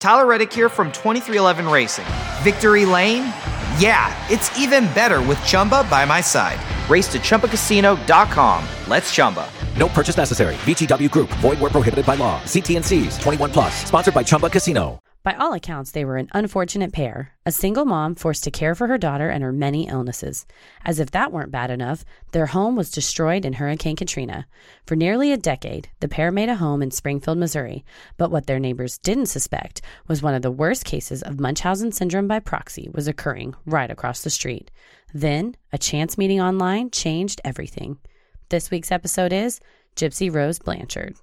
Tyler Reddick here from 2311 Racing. Victory Lane? Yeah, it's even better with Chumba by my side. Race to ChumbaCasino.com. Let's Chumba. No purchase necessary. VGW Group. Void where prohibited by law. See T&Cs. 21 plus. Sponsored by Chumba Casino. By all accounts, they were an unfortunate pair, a single mom forced to care for her daughter and her many illnesses. As if that weren't bad enough, their home was destroyed in Hurricane Katrina. For nearly a decade, the pair made a home in Springfield, Missouri. But what their neighbors didn't suspect was one of the worst cases of Munchausen syndrome by proxy was occurring right across the street. Then, a chance meeting online changed everything. This week's episode is Gypsy Rose Blanchard.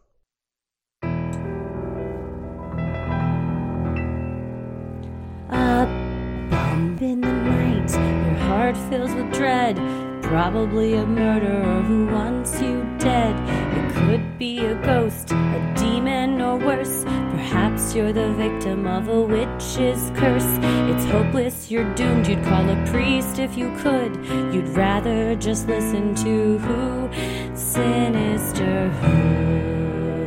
A bump in the night, your heart fills with dread. Probably a murderer who wants you dead. It could be a ghost, a demon, or worse. Perhaps you're the victim of a witch's curse. It's hopeless, you're doomed. You'd call a priest if you could. You'd rather just listen to who? Sinisterhood.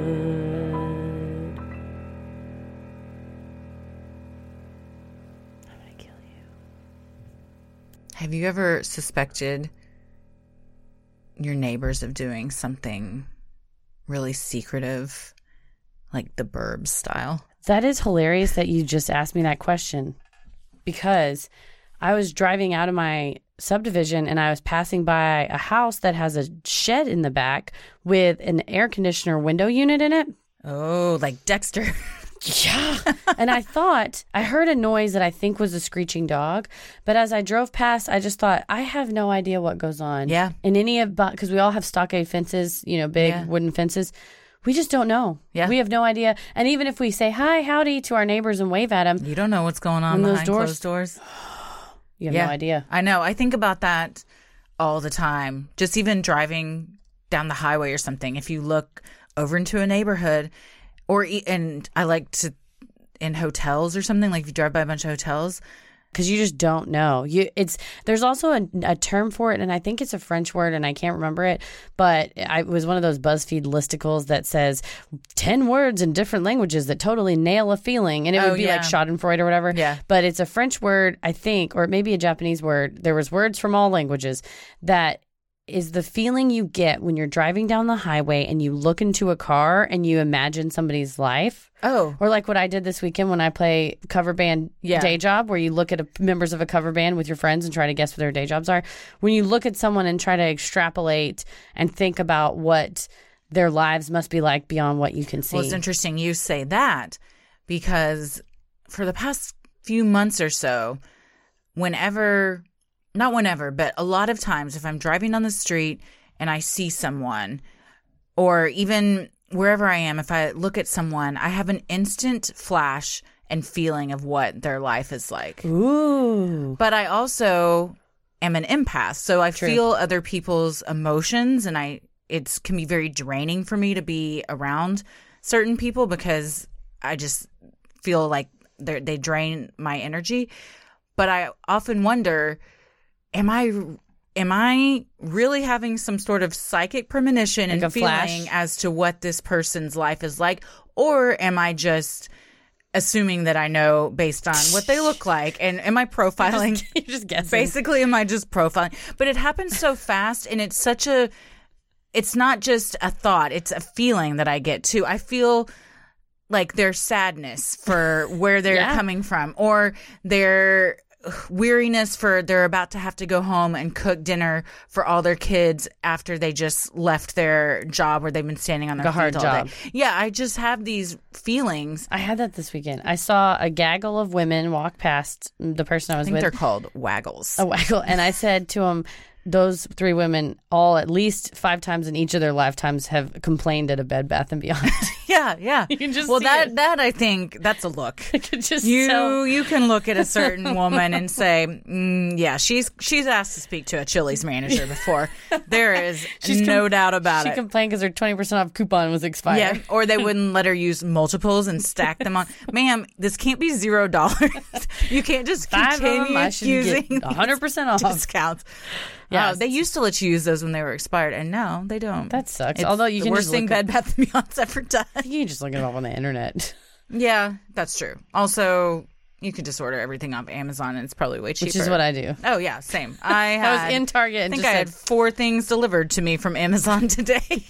Have you ever suspected your neighbors of doing something really secretive, like the Burbs style? That is hilarious that you just asked me that question, because I was driving out of my subdivision and I was passing by a house that has a shed in the back with an air conditioner window unit in it. Oh, like Dexter. Yeah. And I heard a noise that I think was a screeching dog. But as I drove past, I just thought, I have no idea what goes on. Yeah. In any of, because we all have stockade fences, big wooden fences. We just don't know. Yeah. We have no idea. And even if we say hi, howdy to our neighbors and wave at them. You don't know what's going on behind closed doors. You have no idea. I know. I think about that all the time. Just even driving down the highway or something. If you look over into a neighborhood, and I like to in hotels or something, like if you drive by a bunch of hotels, because you just don't know. There's also a term for it, and I think it's a French word, and I can't remember it, but it was one of those BuzzFeed listicles that says 10 words in different languages that totally nail a feeling, and it would be like Schadenfreude or whatever. Yeah. But it's a French word, I think, or maybe a Japanese word. There was words from all languages that is the feeling you get when you're driving down the highway and you look into a car and you imagine somebody's life. Oh. Or like what I did this weekend when I play cover band day job, where you look at members of a cover band with your friends and try to guess what their day jobs are. When you look at someone and try to extrapolate and think about what their lives must be like beyond what you can see. Well, it's interesting you say that, because for the past few months or so, not whenever, but a lot of times if I'm driving on the street and I see someone, or even wherever I am, if I look at someone, I have an instant flash and feeling of what their life is like. Ooh. But I also am an empath, so I feel other people's emotions, and it can be very draining for me to be around certain people because I just feel like they drain my energy. But I often wonder, Am I really having some sort of psychic premonition like and feeling flash as to what this person's life is like? Or am I just assuming that I know based on what they look like? And am I profiling? You're just guessing. Basically, am I just profiling? But it happens so fast, and it's not just a thought. It's a feeling that I get too. I feel like their sadness for where they're coming from, or their weariness for they're about to have to go home and cook dinner for all their kids after they just left their job where they've been standing on their feet all day. Yeah, I just have these feelings. I had that this weekend. I saw a gaggle of women walk past the person I was with. I think they're called waggles. A waggle. And I said to them, those three women all at least 5 times in each of their lifetimes have complained at a Bed Bath & Beyond. Yeah. You can just that I think that's a look. I could just you can look at a certain woman and say, she's asked to speak to a Chili's manager before. There is no doubt about it. She complained because her 20% off coupon was expired. Yeah, or they wouldn't let her use multiples and stack them on. Ma'am, this can't be $0. You can't just continue using 100% off discounts. Yeah, they used to let you use those when they were expired, and now they don't. That sucks. It's Although you the can worst just thing Bed Bath & Beyond's ever done. You can just look it up on the internet. Yeah, that's true. Also, you could just order everything off Amazon, and it's probably way cheaper. Which is what I do. Oh, yeah, same. I was in Target and I think just I had 4 things delivered to me from Amazon today.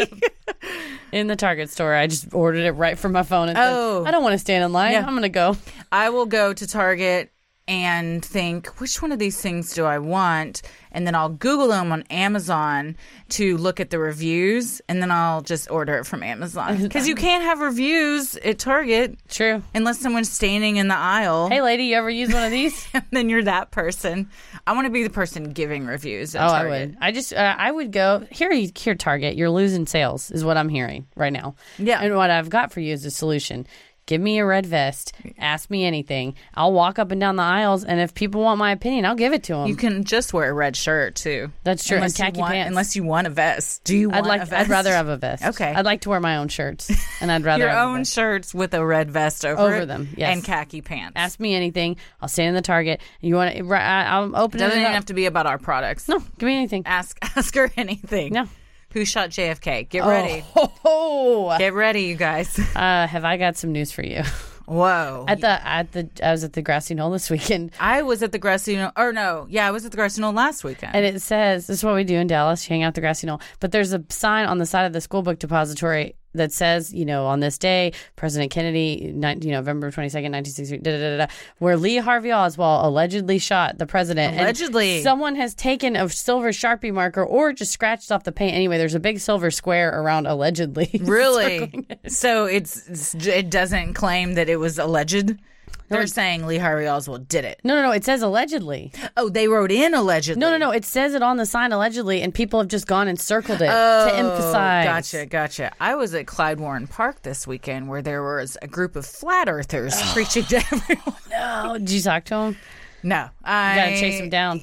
In the Target store, I just ordered it right from my phone and Oh. said, I don't want to stand in line. Yeah. I'm going to go. I will go to Target and think, which one of these things do I want? And then I'll Google them on Amazon to look at the reviews, and then I'll just order it from Amazon. Because you can't have reviews at Target True. unless someone's standing in the aisle. Hey, lady, you ever use one of these? And then you're that person. I want to be the person giving reviews at I Target. would. I would go, here, Target, you're losing sales is what I'm hearing right now. Yeah. And what I've got for you is a solution. Give me a red vest. Ask me anything. I'll walk up and down the aisles, and if people want my opinion, I'll give it to them. You can just wear a red shirt, too. That's true. Unless And khaki you want, pants. Unless you want a vest. Do you want a vest? I'd rather have a vest. Okay. I'd like to wear my own shirts, and I'd rather Your have a own vest. shirts with a red vest over it, them, yes. and khaki pants. Ask me anything. I'll stand in the Target. You want to? I'll open Doesn't it even up. have to be about our products. No, give me anything. Ask her anything. No. Who shot JFK? Get ready. Oh, Get ready, you guys. have I got some news for you? Whoa. I was at the Grassy Knoll this weekend, I was at the Grassy Knoll. Or no. Yeah, I was at the Grassy Knoll last weekend. and it says this is what we do in Dallas: hang out at the Grassy Knoll. But there's a sign on the side of the school book depository that says, on this day, President Kennedy, November 22nd, 1960, where Lee Harvey Oswald allegedly shot the president. Allegedly. And someone has taken a silver Sharpie marker or just scratched off the paint. Anyway, there's a big silver square around allegedly. Really? circling it. So it doesn't claim that it was alleged? They're saying Lee Harvey Oswald did it. No. It says allegedly. Oh, they wrote in allegedly. No. It says it on the sign allegedly, and people have just gone and circled it to emphasize. Gotcha. I was at Clyde Warren Park this weekend where there was a group of flat earthers preaching to everyone. Oh, did you talk to him? No. You gotta chase him down.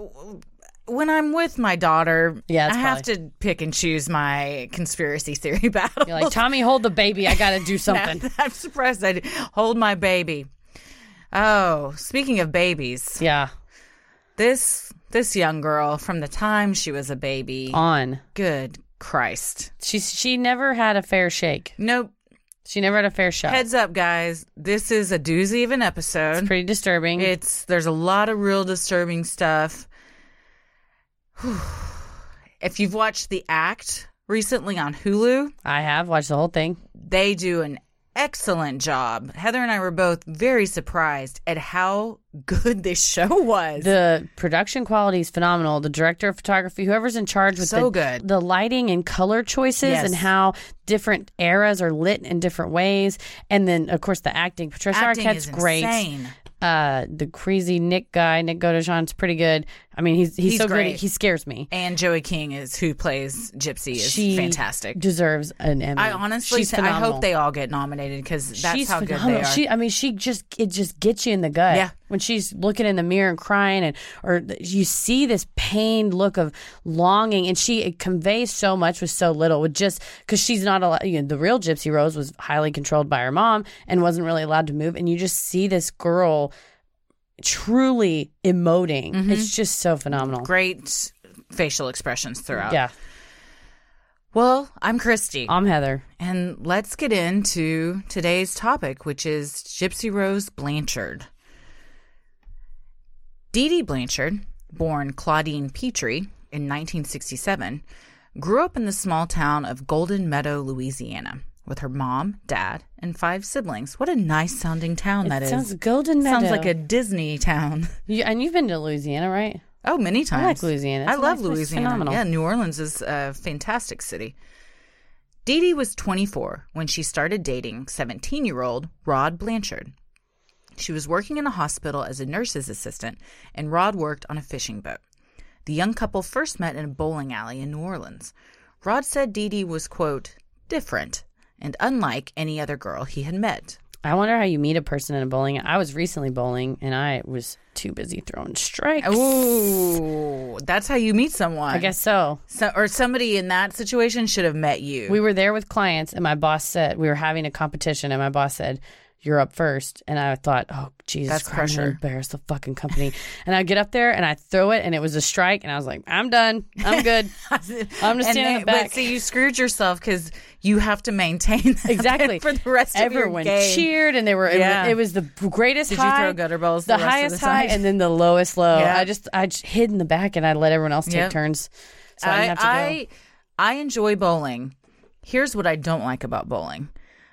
When I'm with my daughter, Yeah, that's I have to pick and choose my conspiracy theory battles. You're like, Tommy, hold the baby. I got to do something. I'm surprised I did. Hold my baby. Oh, speaking of babies, Yeah. this young girl from the time she was a baby, On. good Christ. She never had a fair shake. Nope. She never had a fair shot. Heads up, guys. This is a doozy of an episode. Pretty disturbing. There's a lot of real disturbing stuff. If you've watched The Act recently on Hulu, I have watched the whole thing. they do an excellent job. Heather and I were both very surprised at how good this show was. The production quality is phenomenal. The director of photography, whoever's in charge with So good. the lighting and color choices Yes. and how different eras are lit in different ways. And then, of course, the acting. Patricia Acting Arquette's is great. insane. The crazy Nick guy, Nick Godachon's pretty good. I mean, he's so great. good. He scares me. And Joey King who plays Gypsy is She fantastic. Deserves an Emmy. I honestly She's think, I phenomenal. hope they all get nominated because that's She's how good phenomenal. they are. It just gets you in the gut. Yeah. When she's looking in the mirror and crying, or you see this pained look of longing, and she conveys so much with so little. With just because she's not allowed. The real Gypsy Rose was highly controlled by her mom and wasn't really allowed to move. And you just see this girl truly emoting. Mm-hmm. It's just so phenomenal. Great facial expressions throughout. Yeah. Well, I'm Christy. I'm Heather. And let's get into today's topic, which is Gypsy Rose Blanchard. Dee Dee Blanchard, born Claudine Petrie in 1967, grew up in the small town of Golden Meadow, Louisiana, with her mom, dad, and 5 siblings. What a nice-sounding town that is. Sounds Golden Meadow. Sounds like a Disney town. And you've been to Louisiana, right? Oh, many times. I like Louisiana. It's I love nice. It's Louisiana. phenomenal. Yeah, New Orleans is a fantastic city. Dee Dee was 24 when she started dating 17-year-old Rod Blanchard. She was working in a hospital as a nurse's assistant, and Rod worked on a fishing boat. The young couple first met in a bowling alley in New Orleans. Rod said Dee Dee was, quote, different and unlike any other girl he had met. I wonder how you meet a person in a bowling. I was recently bowling, and I was too busy throwing strikes. Ooh, that's how you meet someone. I guess so. Or somebody in that situation should have met you. We were there with clients, and my boss said, we were having a competition, and my boss said, you're up first. And I thought, oh, Jesus That's Christ, I'm pressure. gonna embarrass the fucking company. And I get up there and I throw it and it was a strike. And I was like, I'm done. I'm good. I'm just standing in the back. But see, you screwed yourself because you have to maintain that Exactly. for the rest Everyone of your game. cheered and they were. Yeah. It was the greatest Did high. you throw gutter balls The the rest of highest the high time? and then the lowest low. Yeah. I just hid in the back and I let everyone else take Yep. turns. So I didn't have to go. I enjoy bowling. Here's what I don't like about bowling.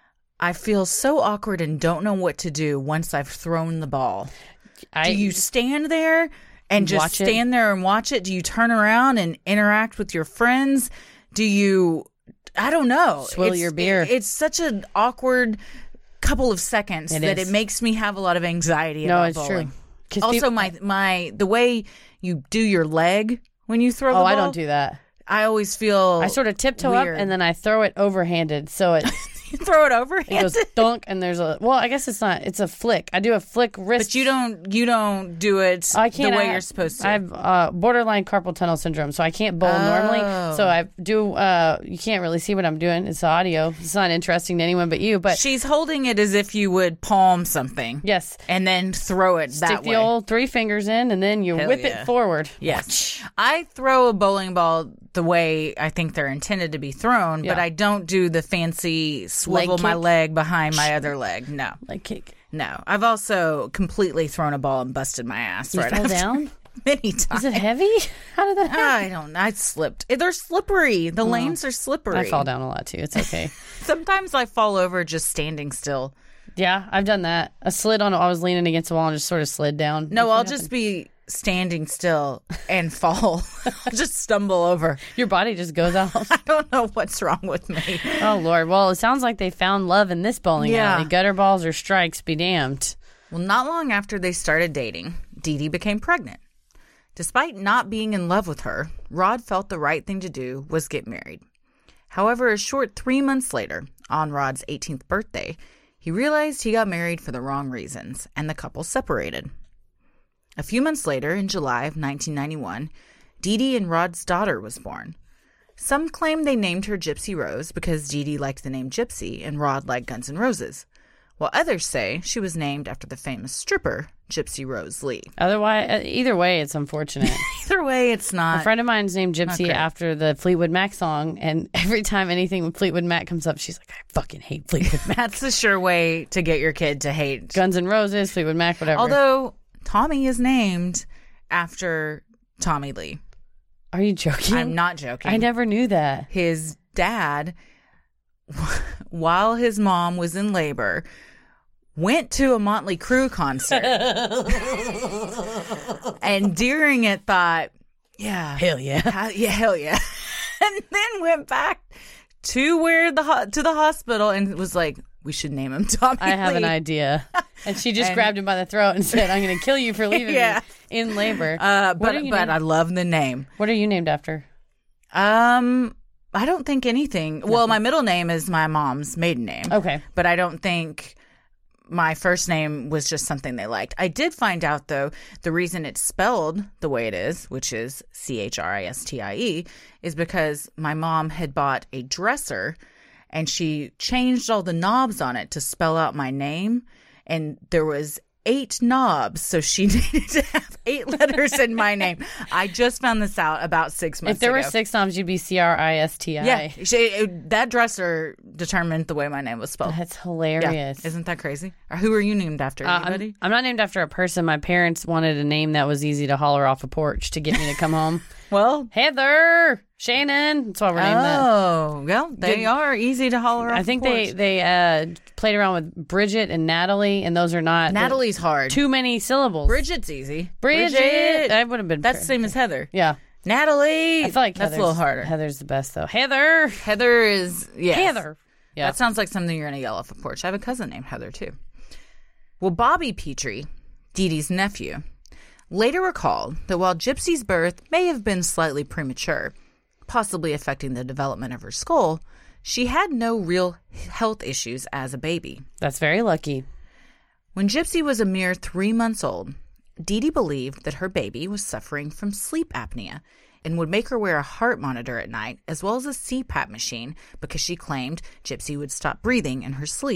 I feel so awkward and don't know what to do once I've thrown the ball. Do you stand there and just Watch it? stand there and watch it? Do you turn around and interact with your friends? Do you, I don't know. Swill your beer. It's such an awkward couple of seconds It that is. it makes me have a lot of anxiety No, about it's bowling. true. 'Cause Also, people- the way you do your leg when you throw the Oh, ball. I don't do that. I always feel I sort of tiptoe weird. up and then I throw it overhanded. So it You throw it over, It goes dunk, and there's a I guess it's not. It's a flick. I do a flick wrist. but you don't do it I can't. the way you're supposed to. I have borderline carpal tunnel syndrome, so I can't bowl normally. So I do. You can't really see what I'm doing. It's audio. It's not interesting to anyone but you. But She's holding it as if you would palm something. yes, And then throw it stick that the way. old 3 fingers in, and then you Hell whip yeah. it forward. Yes. I throw a bowling ball the way I think they're intended to be thrown, but Yeah. I don't do the fancy swivel Leg my kick? leg behind my other leg. No. Like kick. No. I've also completely thrown a ball and busted my ass You right fell after. down? Many times. Is it heavy? How did that happen? I don't know. I slipped. They're slippery. The lanes are slippery. I fall down a lot too. It's okay. Sometimes I fall over just standing still. Yeah, I've done that. I slid on. I was leaning against the wall and just sort of slid down. No, What I'll just be standing still and fall. I'll just stumble over. Your body just goes out. I don't know what's wrong with me. Oh, Lord. Well, it sounds like they found love in this bowling Yeah. alley. Gutter balls or strikes, be damned. Well, not long after they started dating, Dee Dee became pregnant. Despite not being in love with her, Rod felt the right thing to do was get married. However, a short 3 months later, on Rod's 18th birthday, he realized he got married for the wrong reasons, and the couple separated. A few months later, in July of 1991, Dee Dee and Rod's daughter was born. Some claim they named her Gypsy Rose because Dee Dee liked the name Gypsy and Rod liked Guns N' Roses, while others say she was named after the famous stripper Gypsy Rose Lee. Otherwise, either way, it's unfortunate. Either way, it's A not. friend of mine's named Gypsy Okay. after the Fleetwood Mac song, and every time anything with Fleetwood Mac comes up, she's like, I fucking hate Fleetwood Mac. That's the sure way to get your kid to hate. Guns N' Roses, Fleetwood Mac, whatever. Although Tommy is named after Tommy Lee. Are you joking? I'm not joking. I never knew that. His dad, while his mom was in labor, went to a Motley Crue concert. And during it thought, yeah. Hell yeah. Hell yeah. And then went back to where to the hospital and was like, we should name him Tommy I have Lee. an idea. And she just And- grabbed him by the throat and said, I'm going to kill you for leaving Yeah. me in labor. But I love the name. What are you named after? I don't think anything. Well, my middle name is my mom's maiden name. Okay. But I don't think my first name was just something they liked. I did find out, though, the reason it's spelled the way it is, which is Christie, is because my mom had bought a dresser and she changed all the knobs on it to spell out my name. And there was 8 knobs, so she needed to have 8 letters in my name. I just found this out about 6 months If there ago. were 6 knobs, you'd be Christi. Yeah, that dresser determined the way my name was spelled. That's Yeah. hilarious. Isn't that crazy? Or who are you named after? Anybody? I'm not named after a person. My parents wanted a name that was easy to holler off a porch to get me to come home. Well, Heather, Shannon. That's why we're named that. oh, well, they Good. are easy to holler off. I think the porch. they played around with Bridget and Natalie, and those are not Natalie's hard. too many syllables. Bridget's easy. Bridget. That would have been That's the same as Heather. Yeah, Natalie. I feel like that's a Heather's- little harder. Heather's the best though. Heather. Heather is yes. Heather. Yeah. That sounds like something you're gonna yell off a porch. I have a cousin named Heather too. Well, Bobby Petrie, Dee Dee's nephew, later recalled that while Gypsy's birth may have been slightly premature, possibly affecting the development of her skull, she had no real health issues as a baby. That's very lucky. When Gypsy was a mere 3 months old, Dee Dee believed that her baby was suffering from sleep apnea and would make her wear a heart monitor at night as well as a CPAP machine because she claimed Gypsy would stop breathing in her sleep.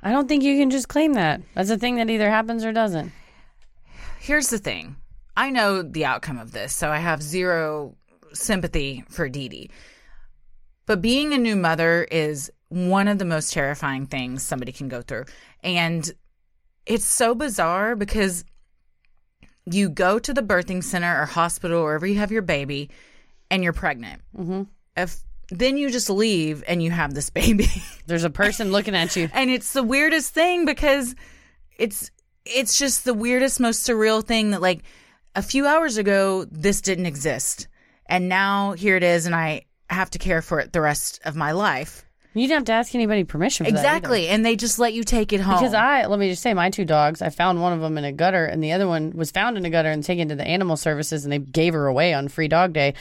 I don't think you can just claim that. That's a thing that either happens or doesn't. Here's the thing. I know the outcome of this, so I have zero sympathy for Dee Dee. But being a new mother is one of the most terrifying things somebody can go through. And it's so bizarre because you go to the birthing center or hospital or wherever you have your baby and you're pregnant. Mm-hmm. Then you just leave and you have this baby. There's a person looking at you. And it's the weirdest thing because it's just the weirdest, most surreal thing that, like, a few hours ago, this didn't exist. And now here it is, and I have to care for it the rest of my life. You didn't have to ask anybody permission for exactly. that either. And they just let you take it home. Because let me just say, my 2 dogs, I found one of them in a gutter, and the other one was found in a gutter and taken to the animal services, and they gave her away on Free Dog Day.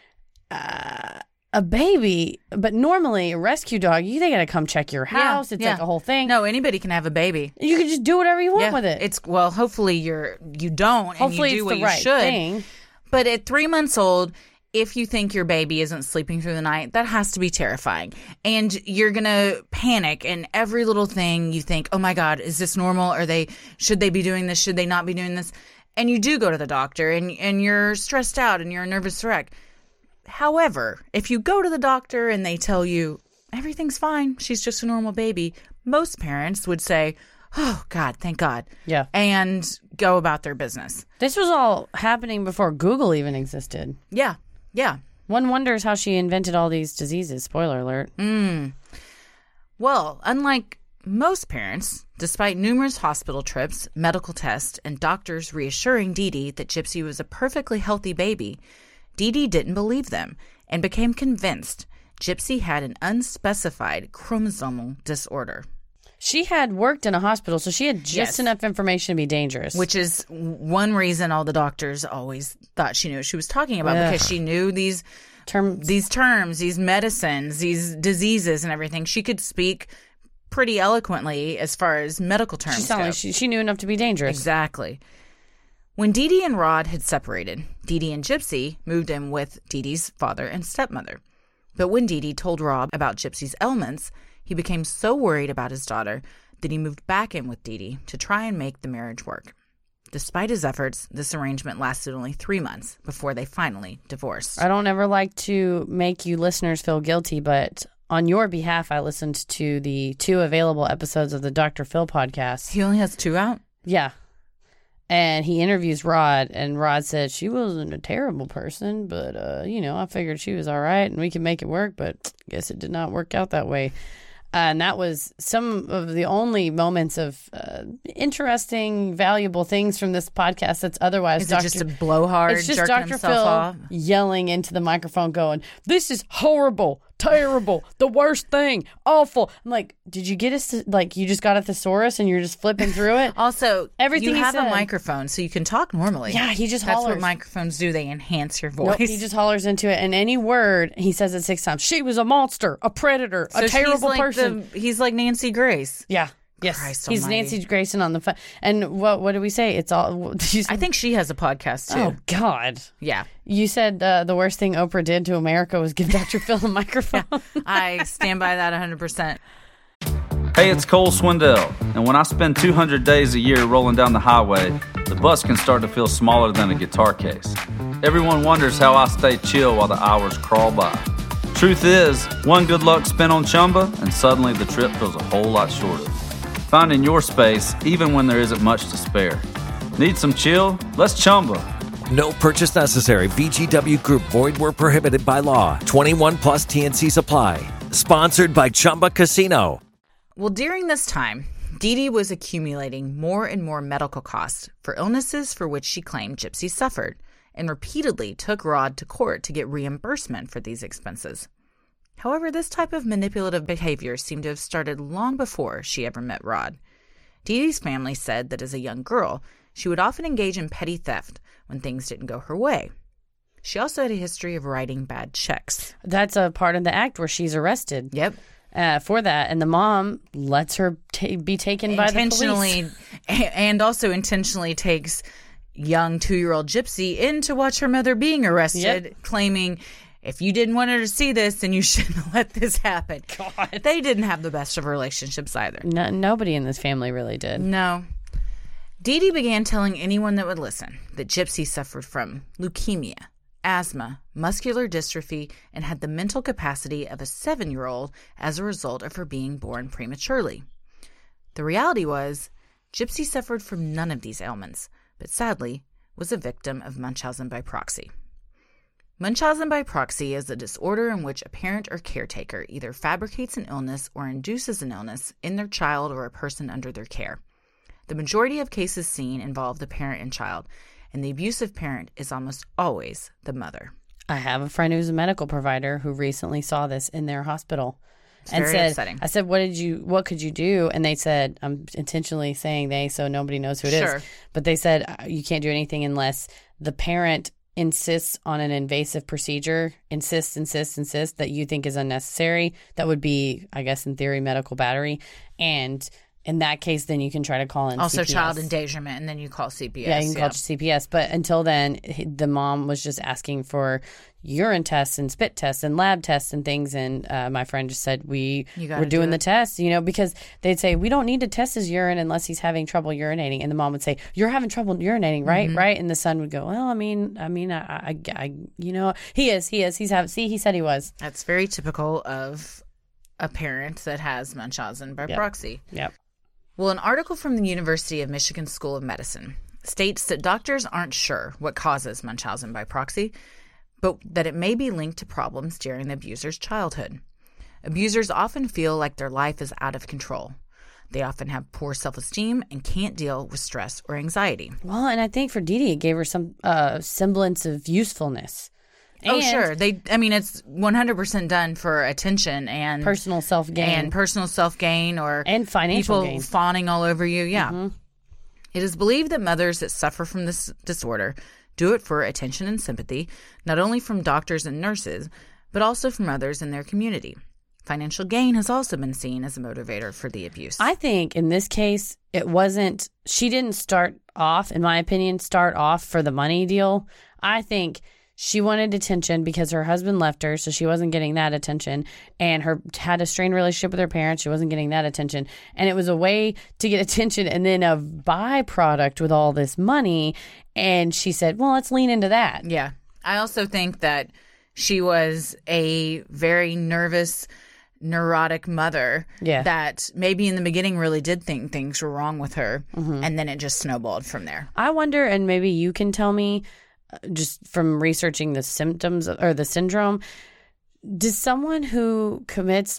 A baby, but normally a rescue dog, they got to come check your house. It's like a whole thing. No, anybody can have a baby. You can just do whatever you want with it. Hopefully you don't, hopefully and you do what the you right should. Thing. But at 3 months old, if you think your baby isn't sleeping through the night, that has to be terrifying. And you're going to panic, and every little thing you think, oh my God, is this normal? Should they be doing this? Should they not be doing this? And you do go to the doctor, and you're stressed out, and you're a nervous wreck. However, if you go to the doctor and they tell you everything's fine, she's just a normal baby, most parents would say, oh, God, thank God. Yeah. And go about their business. This was all happening before Google even existed. Yeah. Yeah. One wonders how she invented all these diseases. Spoiler alert. Well, unlike most parents, despite numerous hospital trips, medical tests, and doctors reassuring Dee Dee that Gypsy was a perfectly healthy baby, Dee Dee didn't believe them and became convinced Gypsy had an unspecified chromosomal disorder. She had worked in a hospital, so she had just enough information to be dangerous. Which is one reason all the doctors always thought she knew what she was talking about, because she knew these terms, these medicines, these diseases and everything. She could speak pretty eloquently as far as medical terms She sounded like she knew enough to be dangerous. Exactly. When Dee Dee and Rod had separated, Dee Dee and Gypsy moved in with Dee Dee's father and stepmother. But when Dee Dee told Rob about Gypsy's ailments, he became so worried about his daughter that he moved back in with Dee Dee to try and make the marriage work. Despite his efforts, this arrangement lasted only 3 months before they finally divorced. I don't ever like to make you listeners feel guilty, but on your behalf, I listened to the 2 available episodes of the Dr. Phil podcast. He only has 2 out? Yeah. And he interviews Rod, and Rod said she wasn't a terrible person, but, I figured she was all right and we could make it work, but I guess it did not work out that way. And that was some of the only moments of interesting, valuable things from this podcast that's otherwise. Is it just a blowhard? It's just Dr. Phil yelling into the microphone going, "This is horrible, terrible, the worst thing, awful." I'm like, did you get us to, you just got a thesaurus and you're just flipping through it? Also, everything you he have said, a microphone so you can talk normally. Yeah, he just That's hollers. what microphones do. They enhance your voice. Nope, he just hollers into it, and any word, he says it 6 times. She was a monster, a predator, a terrible person. He's like Nancy Grace. Yeah. Yes, Christ he's almighty. Nancy Grayson on the phone. And what did we say? It's all. I think she has a podcast too. Oh God! Yeah, you said the worst thing Oprah did to America was give Dr. Phil a microphone. Yeah, I stand by that 100%. Hey, it's Cole Swindell, and when I spend 200 days a year rolling down the highway, the bus can start to feel smaller than a guitar case. Everyone wonders how I stay chill while the hours crawl by. Truth is, one good luck spin on Chumba, and suddenly the trip feels a whole lot shorter. Finding your space, even when there isn't much to spare. Need some chill? Let's Chumba. No purchase necessary. VGW Group. Void where prohibited by law. 21 plus TNCs apply. Sponsored by Chumba Casino. Well, during this time, Dee Dee was accumulating more and more medical costs for illnesses for which she claimed Gypsy suffered, and repeatedly took Rod to court to get reimbursement for these expenses. However, this type of manipulative behavior seemed to have started long before she ever met Rod. Dee Dee's family said that as a young girl, she would often engage in petty theft when things didn't go her way. She also had a history of writing bad checks. That's a part of the act where she's arrested. Yep. For that, and the mom lets her be taken by the police. And also intentionally takes young 2-year-old Gypsy in to watch her mother being arrested, claiming if you didn't want her to see this, then you shouldn't let this happen. God. They didn't have the best of relationships either. No, nobody in this family really did. No. Dee Dee began telling anyone that would listen that Gypsy suffered from leukemia, asthma, muscular dystrophy, and had the mental capacity of a 7-year-old as a result of her being born prematurely. The reality was, Gypsy suffered from none of these ailments, but sadly was a victim of Munchausen by proxy. Munchausen by proxy is a disorder in which a parent or caretaker either fabricates an illness or induces an illness in their child or a person under their care. The majority of cases seen involve the parent and child, and the abusive parent is almost always the mother. I have a friend who's a medical provider who recently saw this in their hospital. It's very upsetting. I said, what could you do? And they said, I'm intentionally saying they so nobody knows who it is. But they said, you can't do anything unless the parent insists on an invasive procedure, insists that you think is unnecessary. That would be, I guess, in theory, medical battery. And in that case, then you can try to call in also CPS. Child endangerment, and then you call CPS. Yeah, you can call CPS. But until then, the mom was just asking for urine tests and spit tests and lab tests and things. And my friend just said, we're doing the tests, because they'd say, we don't need to test his urine unless he's having trouble urinating. And the mom would say, you're having trouble urinating, right? Mm-hmm. Right? And the son would go, well, he is. He said he was. That's very typical of a parent that has Munchausen by proxy. Yep. Well, an article from the University of Michigan School of Medicine states that doctors aren't sure what causes Munchausen by proxy, but that it may be linked to problems during the abuser's childhood. Abusers often feel like their life is out of control. They often have poor self-esteem and can't deal with stress or anxiety. Well, and I think for Dee Dee, it gave her some semblance of usefulness. Oh, sure. It's 100% done for attention and personal self-gain. And financial gain. People fawning all over you. Yeah. Mm-hmm. It is believed that mothers that suffer from this disorder do it for attention and sympathy, not only from doctors and nurses, but also from others in their community. Financial gain has also been seen as a motivator for the abuse. I think in this case, she didn't start off for the money deal. I think she wanted attention because her husband left her, so she wasn't getting that attention, and had a strained relationship with her parents. She wasn't getting that attention, and it was a way to get attention, and then a byproduct with all this money. And she said, "Well, let's lean into that." Yeah, I also think that she was a very nervous, neurotic mother that maybe in the beginning really did think things were wrong with her, and then it just snowballed from there. I wonder, and maybe you can tell me, just from researching the symptoms or the syndrome, does someone who is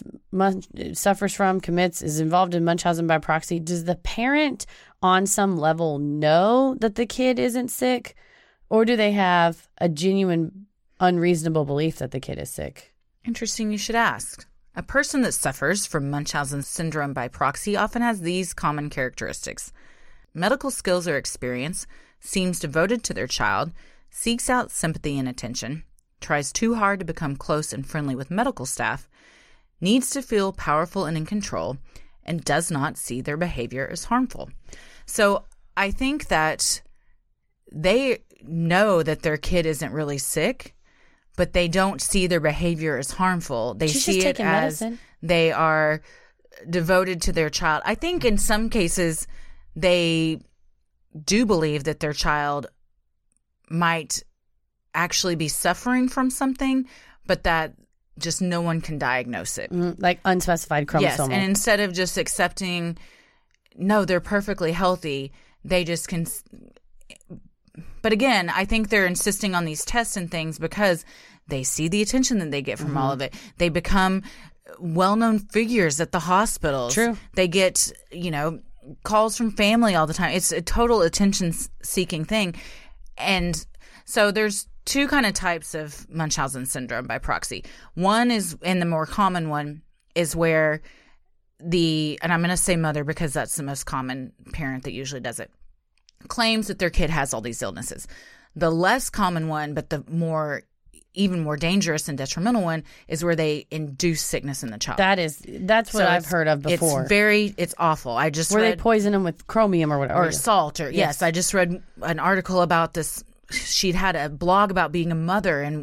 involved in Munchausen by proxy, does the parent on some level know that the kid isn't sick, or do they have a genuine unreasonable belief that the kid is sick? Interesting you should ask. A person that suffers from Munchausen syndrome by proxy often has these common characteristics: medical skills or experience, seems devoted to their child, seeks out sympathy and attention, tries too hard to become close and friendly with medical staff, needs to feel powerful and in control, and does not see their behavior as harmful. So I think that they know that their kid isn't really sick, but they don't see their behavior as harmful. They see it as medicine. They are devoted to their child. I think in some cases they do believe that their child might actually be suffering from something, but that just no one can diagnose it. Like unspecified chromosomal. Yes, and instead of just accepting, no, they're perfectly healthy, they just can. But again, I think they're insisting on these tests and things because they see the attention that they get from all of it. They become well-known figures at the hospitals. True. They get, calls from family all the time. It's a total attention-seeking thing. And so there's two kind of types of Munchausen syndrome by proxy. One is, and the more common one, is where and I'm going to say mother because that's the most common parent that usually does it, claims that their kid has all these illnesses. The less common one, but the even more dangerous and detrimental one, is where they induce sickness in the child. That's what I've heard of before. It's awful. I just read, they poison them with chromium or whatever. Or salt. Or yes, I just read an article about this. She'd had a blog about being a mother and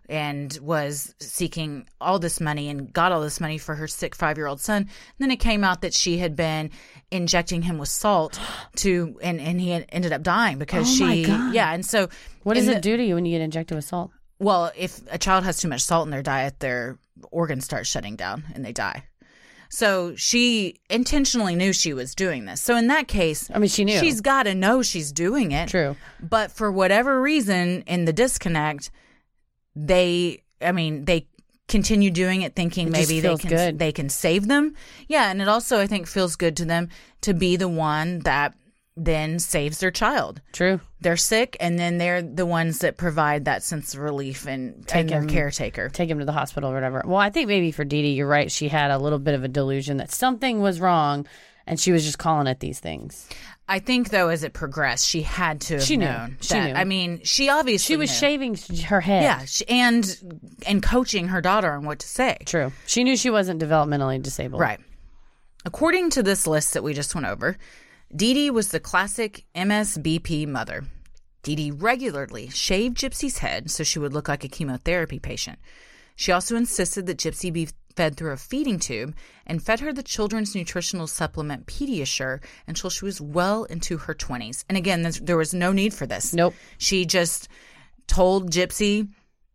and was seeking all this money and got all this money for her sick 5-year-old son. And then it came out that she had been injecting him with salt and he had ended up dying because my God. Yeah. And so What does it do to you when you get injected with salt? Well, if a child has too much salt in their diet, their organs start shutting down and they die. So she intentionally knew she was doing this. So in that case, I mean, she knew. She's got to know she's doing it. True. But for whatever reason, in the disconnect, they continue doing it, thinking maybe they can save them. Yeah, and it also, I think, feels good to them to be the one that then saves their child. True. They're sick, and then they're the ones that provide that sense of relief and their caretaker. Take him to the hospital or whatever. Well, I think maybe for Dee Dee, you're right. She had a little bit of a delusion that something was wrong, and she was just calling it these things. I think, though, as it progressed, she had to have known. She knew. I mean, she obviously was knew. shaving her head. Yeah, and coaching her daughter on what to say. True. She knew she wasn't developmentally disabled. Right. According to this list that we just went over, Dee Dee was the classic MSBP mother. Dee Dee regularly shaved Gypsy's head so she would look like a chemotherapy patient. She also insisted that Gypsy be fed through a feeding tube and fed her the children's nutritional supplement Pediasure until she was well into her 20s. And again, there was no need for this. Nope. She just told Gypsy,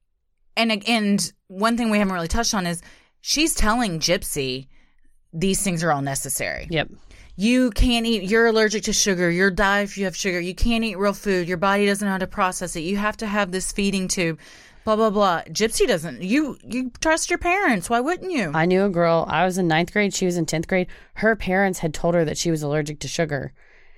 and one thing we haven't really touched on is she's telling Gypsy these things are all necessary. Yep. You can't eat, you're allergic to sugar, you'll die if you have sugar, you can't eat real food, your body doesn't know how to process it, you have to have this feeding tube, blah, blah, blah. Gypsy doesn't. You trust your parents. Why wouldn't you? I knew a girl, I was in 9th grade, she was in 10th grade. Her parents had told her that she was allergic to sugar.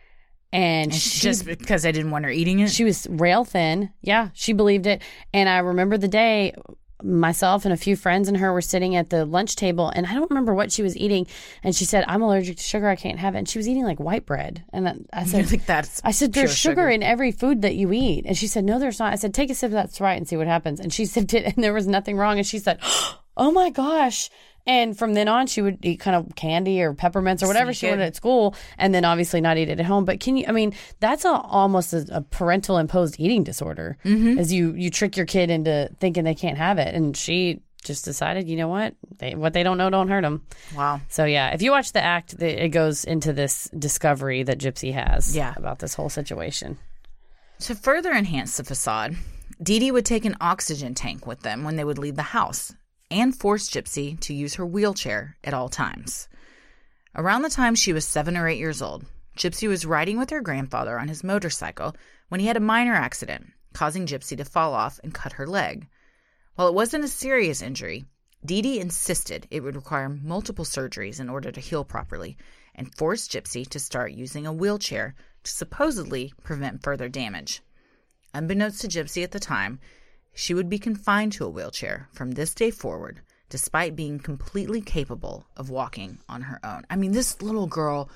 And she, just because they didn't want her eating it? She was rail thin. Yeah, she believed it. And I remember the day myself and a few friends and her were sitting at the lunch table, and I don't remember what she was eating. And she said, "I'm allergic to sugar. I can't have it." And she was eating like white bread. And I said, I said, "There's sugar in every food that you eat." And she said, "No, there's not." I said, "Take a sip of that Sprite and see what happens." And she sipped it, and there was nothing wrong. And she said, "Oh my gosh." And from then on, she would eat kind of candy or peppermints or whatever she wanted at school, and then obviously not eat it at home. But that's almost a parental imposed eating disorder, as you trick your kid into thinking they can't have it. And she just decided, you know what? What they don't know don't hurt them. Wow. So yeah, if you watch the act, it goes into this discovery that Gypsy has about this whole situation. To further enhance the facade, Dee Dee would take an oxygen tank with them when they would leave the house, and forced Gypsy to use her wheelchair at all times. Around the time she was 7 or 8 years old, Gypsy was riding with her grandfather on his motorcycle when he had a minor accident, causing Gypsy to fall off and cut her leg. While it wasn't a serious injury, Dee Dee insisted it would require multiple surgeries in order to heal properly, and forced Gypsy to start using a wheelchair to supposedly prevent further damage. Unbeknownst to Gypsy at the time, she would be confined to a wheelchair from this day forward, despite being completely capable of walking on her own. I mean, this little girl,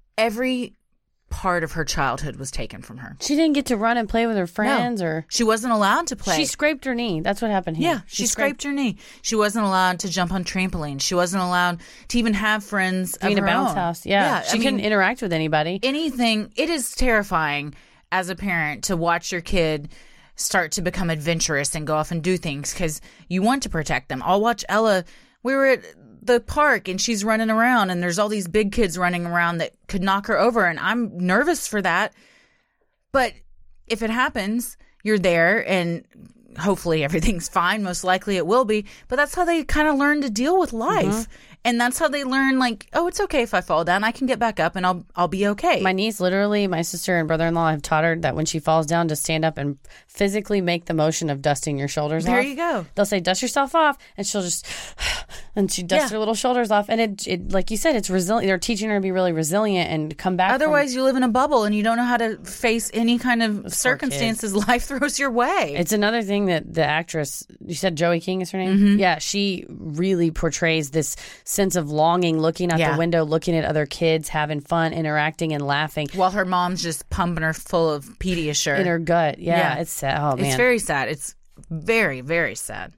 every part of her childhood was taken from her. She didn't get to run and play with her friends, or she wasn't allowed to play. She scraped her knee. That's what happened here. Yeah, she scraped her knee. She wasn't allowed to jump on trampolines. She wasn't allowed to even have friends of in a her bounce own. house. Yeah, she couldn't interact with anybody. Anything. It is terrifying as a parent to watch your kid start to become adventurous and go off and do things because you want to protect them. I'll watch Ella. We were at the park and she's running around and there's all these big kids running around that could knock her over, and I'm nervous for that. But if it happens, you're there and hopefully everything's fine. Most likely it will be. But that's how they kind of learn to deal with life. Mm-hmm. And that's how they learn, like, oh, it's okay if I fall down. I can get back up and I'll be okay. My niece, literally, my sister and brother-in-law have taught her that when she falls down, to stand up and physically make the motion of dusting your shoulders off. There you go. They'll say, dust yourself off. And she'll just, and she dusts her little shoulders off. And it, like you said, it's resilient. They're teaching her to be really resilient and come back. Otherwise, you live in a bubble and you don't know how to face any kind of circumstances life throws your way. It's another thing that the actress, you said Joey King is her name? Mm-hmm. Yeah, she really portrays this sense of longing, looking out the window, looking at other kids, having fun, interacting and laughing. While her mom's just pumping her full of Pediasure. In her gut. Yeah, it's sad. Oh, man. It's very sad. It's very, very sad.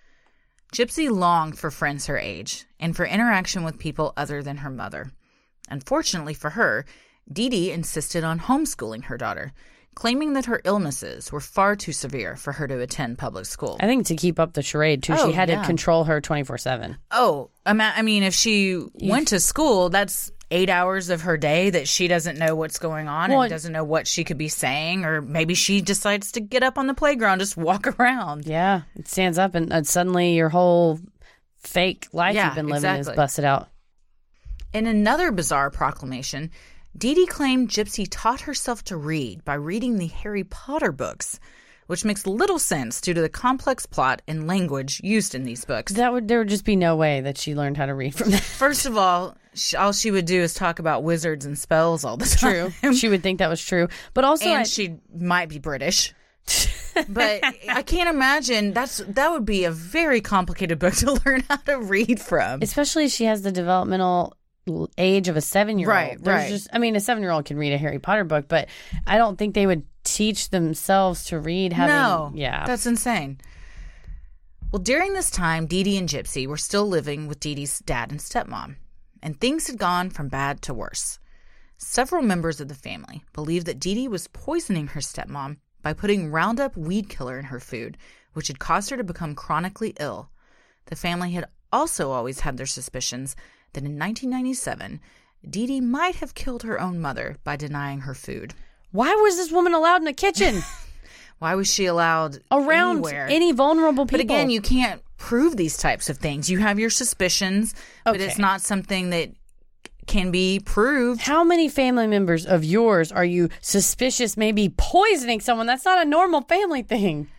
Gypsy longed for friends her age and for interaction with people other than her mother. Unfortunately for her, Dee Dee insisted on homeschooling her daughter, claiming that her illnesses were far too severe for her to attend public school. I think to keep up the charade, too, she had to control her 24/7. Oh, I mean, if she went to school, that's 8 hours of her day that she doesn't know what's going on and doesn't know what she could be saying, or maybe she decides to get up on the playground, just walk around. Yeah, it stands up and suddenly your whole fake life you've been living is busted out. In another bizarre proclamation, Dee Dee claimed Gypsy taught herself to read by reading the Harry Potter books, which makes little sense due to the complex plot and language used in these books. There would just be no way that she learned how to read from that. First of all she would do is talk about wizards and spells all the time. True. She would think that was true. But also she might be British. But I can't imagine that would be a very complicated book to learn how to read from. Especially if she has the developmental age of a 7-year-old. Right. Just, I mean, a 7-year-old can read a Harry Potter book, but I don't think they would teach themselves to read. That's insane. Well, during this time, Dee Dee and Gypsy were still living with Dee Dee's dad and stepmom, and things had gone from bad to worse. Several members of the family believed that Dee Dee was poisoning her stepmom by putting Roundup weed killer in her food, which had caused her to become chronically ill. The family had also always had their suspicions that in 1997, Dee Dee might have killed her own mother by denying her food. Why was this woman allowed in the kitchen? Why was she allowed around anywhere? Any vulnerable people? But again, you can't prove these types of things. You have your suspicions, but it's not something that can be proved. How many family members of yours are you suspicious maybe poisoning someone? That's not a normal family thing.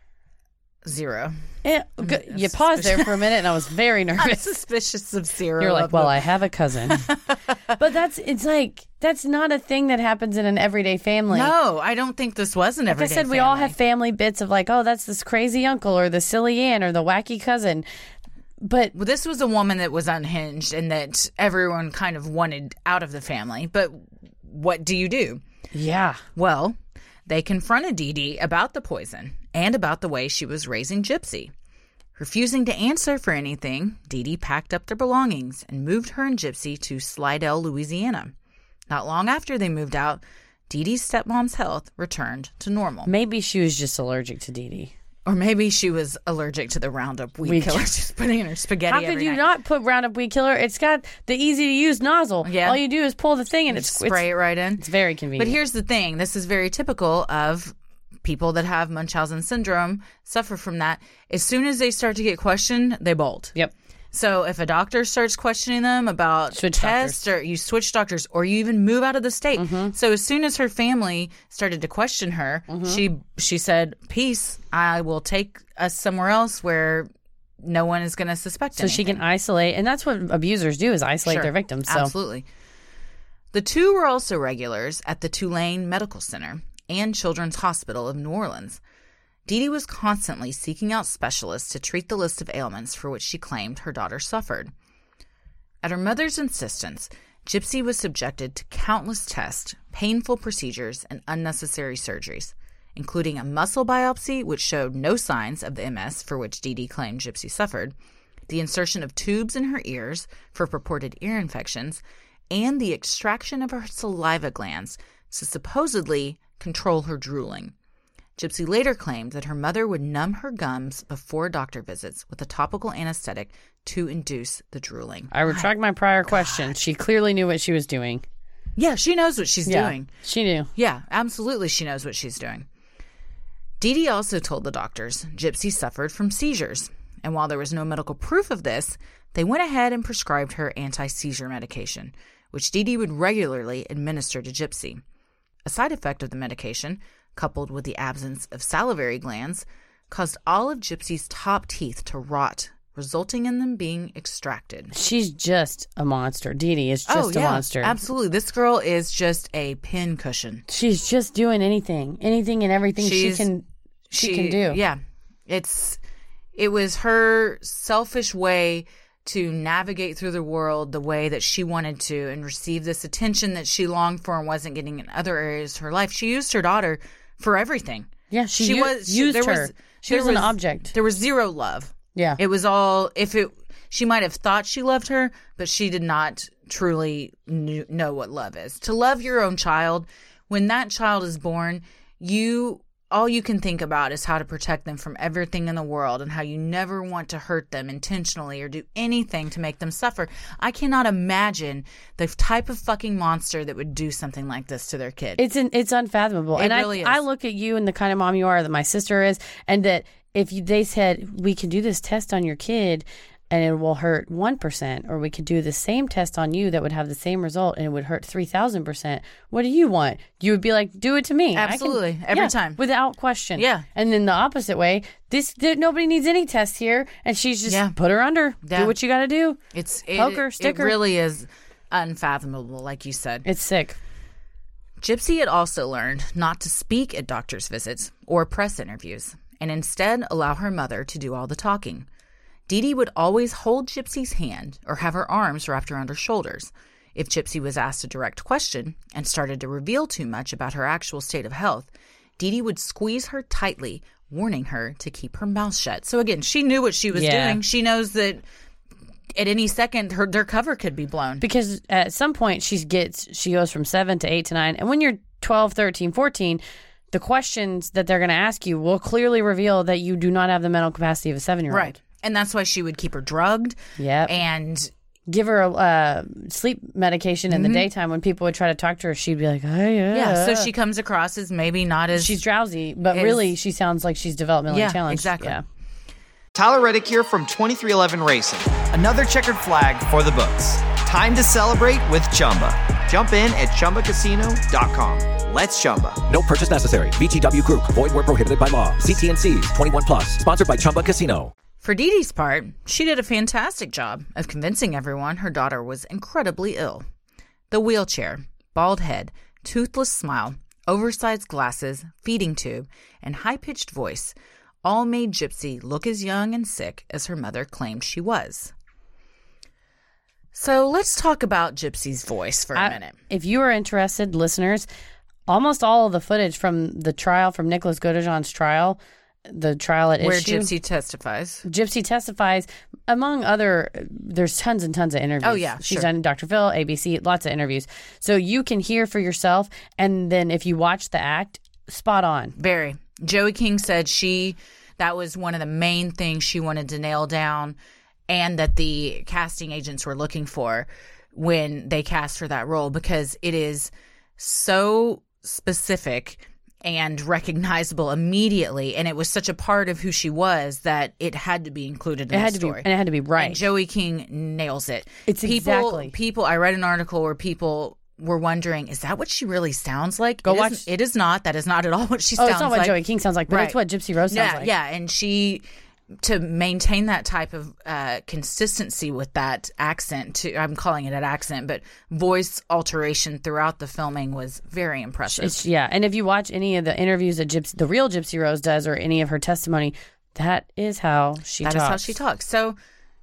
0. Yeah, you paused there for a minute, and I was very nervous. I'm suspicious of 0. You're like, well, I have a cousin. But that's not a thing that happens in an everyday family. No, I don't think this was an everyday family. Like I said, we all have family bits of like, oh, that's this crazy uncle or the silly aunt or the wacky cousin. But this was a woman that was unhinged and that everyone kind of wanted out of the family. But what do you do? Yeah. Well, they confronted Dee Dee about the poison and about the way she was raising Gypsy. Refusing to answer for anything, Dee Dee packed up their belongings and moved her and Gypsy to Slidell, Louisiana. Not long after they moved out, Dee Dee's stepmom's health returned to normal. Maybe she was just allergic to Dee Dee. Or maybe she was allergic to the Roundup weed killer she's putting in her spaghetti. How could you not put Roundup weed killer? It's got the easy-to-use nozzle. Yeah. All you do is pull the thing and spray it right in. It's very convenient. But here's the thing. This is very typical of people that have Munchausen syndrome, suffer from that. As soon as they start to get questioned, they bolt. Yep. So if a doctor starts questioning them about tests, or you switch doctors, or you even move out of the state. Mm-hmm. So as soon as her family started to question her, she said, peace, I will take us somewhere else where no one is going to suspect anything. So she can isolate, and that's what abusers do, is isolate their victims. So. Absolutely. The two were also regulars at the Tulane Medical Center and Children's Hospital of New Orleans. Dee Dee was constantly seeking out specialists to treat the list of ailments for which she claimed her daughter suffered. At her mother's insistence, Gypsy was subjected to countless tests, painful procedures, and unnecessary surgeries, including a muscle biopsy which showed no signs of the MS for which Dee Dee claimed Gypsy suffered, the insertion of tubes in her ears for purported ear infections, and the extraction of her saliva glands to supposedly control her drooling. Gypsy later claimed that her mother would numb her gums before doctor visits with a topical anesthetic to induce the drooling. I retract my prior question. She clearly knew what she was doing. Yeah, she knows what she's doing. She knew. Yeah, absolutely she knows what she's doing. Dee Dee also told the doctors Gypsy suffered from seizures, and while there was no medical proof of this, they went ahead and prescribed her anti-seizure medication, which Dee Dee would regularly administer to Gypsy. A side effect of the medication, coupled with the absence of salivary glands, caused all of Gypsy's top teeth to rot, resulting in them being extracted. She's just a monster. Dee Dee is just a monster. Absolutely. This girl is just a pin cushion. She's just doing anything and everything she can do. Yeah. It was her selfish way to navigate through the world the way that she wanted to and receive this attention that she longed for and wasn't getting in other areas of her life. She used her daughter for everything. Yeah, she used her. She was an object. There was zero love. Yeah. It was all, she might have thought she loved her, but she did not truly know what love is. To love your own child, when that child is born, all you can think about is how to protect them from everything in the world and how you never want to hurt them intentionally or do anything to make them suffer. I cannot imagine the type of fucking monster that would do something like this to their kid. It's unfathomable. It really is. I look at you and the kind of mom you are, that my sister is, and that if they said, we can do this test on your kid and it will hurt 1%, or we could do the same test on you that would have the same result and it would hurt 3,000%. What do you want? You would be like, do it to me. Absolutely. Every time. Without question. Yeah. And then the opposite way, nobody needs any tests here. And she's just put her under. Yeah. Do what you got to do. Poke her, stick her. It really is unfathomable, like you said. It's sick. Gypsy had also learned not to speak at doctor's visits or press interviews, and instead allow her mother to do all the talking. Dee Dee would always hold Gypsy's hand or have her arms wrapped around her shoulders. If Gypsy was asked a direct question and started to reveal too much about her actual state of health, Dee Dee would squeeze her tightly, warning her to keep her mouth shut. So again, she knew what she was doing. She knows that at any second their cover could be blown. Because at some point she goes from 7 to 8 to 9. And when you're 12, 13, 14, the questions that they're going to ask you will clearly reveal that you do not have the mental capacity of a 7-year-old. Right. And that's why she would keep her drugged. Yep. And give her a sleep medication in the daytime. When people would try to talk to her, she'd be like, oh, yeah. Yeah, so she comes across as maybe not as... She's drowsy, but really she sounds like she's developmentally challenged. Exactly. Yeah. Tyler Reddick here from 2311 Racing. Another checkered flag for the books. Time to celebrate with Chumba. Jump in at ChumbaCasino.com. Let's Chumba. No purchase necessary. VGW Group. Void where prohibited by law. See T&Cs. 21 plus. Sponsored by Chumba Casino. For Dee Dee's part, she did a fantastic job of convincing everyone her daughter was incredibly ill. The wheelchair, bald head, toothless smile, oversized glasses, feeding tube, and high-pitched voice all made Gypsy look as young and sick as her mother claimed she was. So let's talk about Gypsy's voice for a minute. If you are interested, listeners, almost all of the footage from the trial, from Nicholas Godejohn's trial, the trial at where issue. Gypsy testifies, among other, there's tons and tons of interviews. Oh, yeah, She's sure. done Dr. Phil, ABC, lots of interviews. So you can hear for yourself, and then if you watch the act, spot on. Very. Joey King said that was one of the main things she wanted to nail down and that the casting agents were looking for when they cast for that role, because it is so specific and recognizable immediately, and it was such a part of who she was that it had to be included in the story. And it had to be right. And Joey King nails it. It's people. I read an article where people were wondering, is that what she really sounds like? Go watch. It is not. That is not at all what she sounds like. It's not what Joey King sounds like, but it's what Gypsy Rose sounds like. Yeah, and she, to maintain that type of consistency with that accent, I'm calling it an accent, but voice alteration throughout the filming was very impressive. And if you watch any of the interviews that the real Gypsy Rose does, or any of her testimony, that is how she talks. That is how she talks. So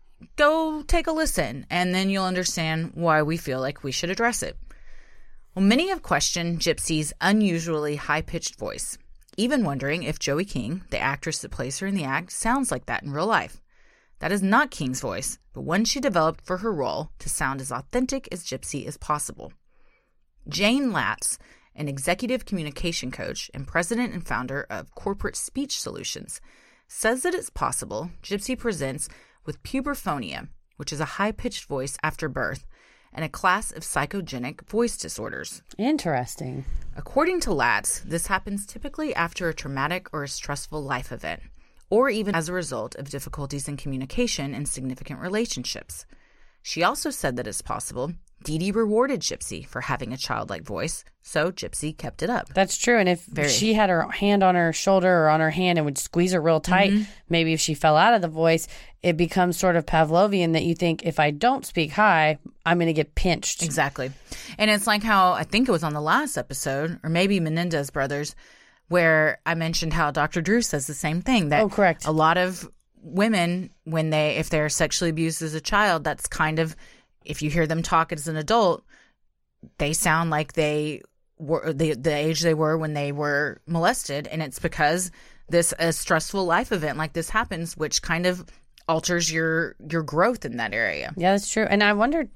go take a listen, and then you'll understand why we feel like we should address it. Well, many have questioned Gypsy's unusually high-pitched voice, even wondering if Joey King, the actress that plays her in the act, sounds like that in real life. That is not King's voice, but one she developed for her role to sound as authentic as Gypsy as possible. Jane Latz, an executive communication coach and president and founder of Corporate Speech Solutions, says that it's possible Gypsy presents with puberphonia, which is a high-pitched voice after birth, and a class of psychogenic voice disorders. Interesting. According to Latz, this happens typically after a traumatic or a stressful life event, or even as a result of difficulties in communication in significant relationships. She also said that it's possible Dee Dee rewarded Gypsy for having a childlike voice, so Gypsy kept it up. That's true. And if she had her hand on her shoulder or on her hand and would squeeze her real tight, maybe if she fell out of the voice, it becomes sort of Pavlovian that you think, if I don't speak high, I'm going to get pinched. Exactly. And it's like how, I think it was on the last episode, or maybe Menendez Brothers, where I mentioned how Dr. Drew says the same thing. That correct. A lot of women, if they're sexually abused as a child, that's kind of, if you hear them talk as an adult, they sound like they were the age they were when they were molested, and it's because a stressful life event like this happens, which kind of alters your growth in that area. Yeah, that's true. And I wondered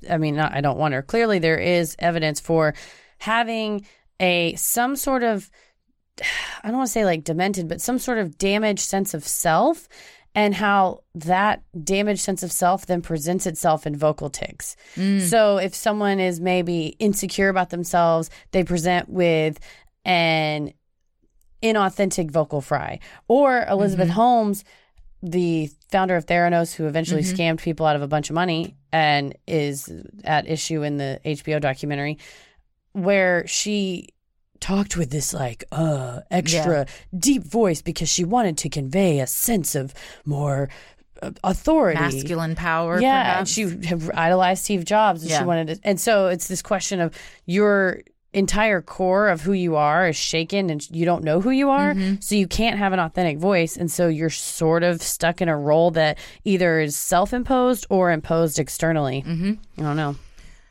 I don't wonder. Clearly, there is evidence for having some sort of I don't want to say like demented, but some sort of damaged sense of self, and how that damaged sense of self then presents itself in vocal tics. So if someone is maybe insecure about themselves, they present with an inauthentic vocal fry. Or Elizabeth Holmes, the founder of Theranos, who eventually scammed people out of a bunch of money and is at issue in the HBO documentary, where she talked with this like extra deep voice because she wanted to convey a sense of more authority, masculine power. Yeah, perhaps. and she idolized Steve Jobs, and she wanted to. And so it's this question of your entire core of who you are is shaken, and you don't know who you are, so you can't have an authentic voice, and so you're sort of stuck in a role that either is self-imposed or imposed externally. I don't know.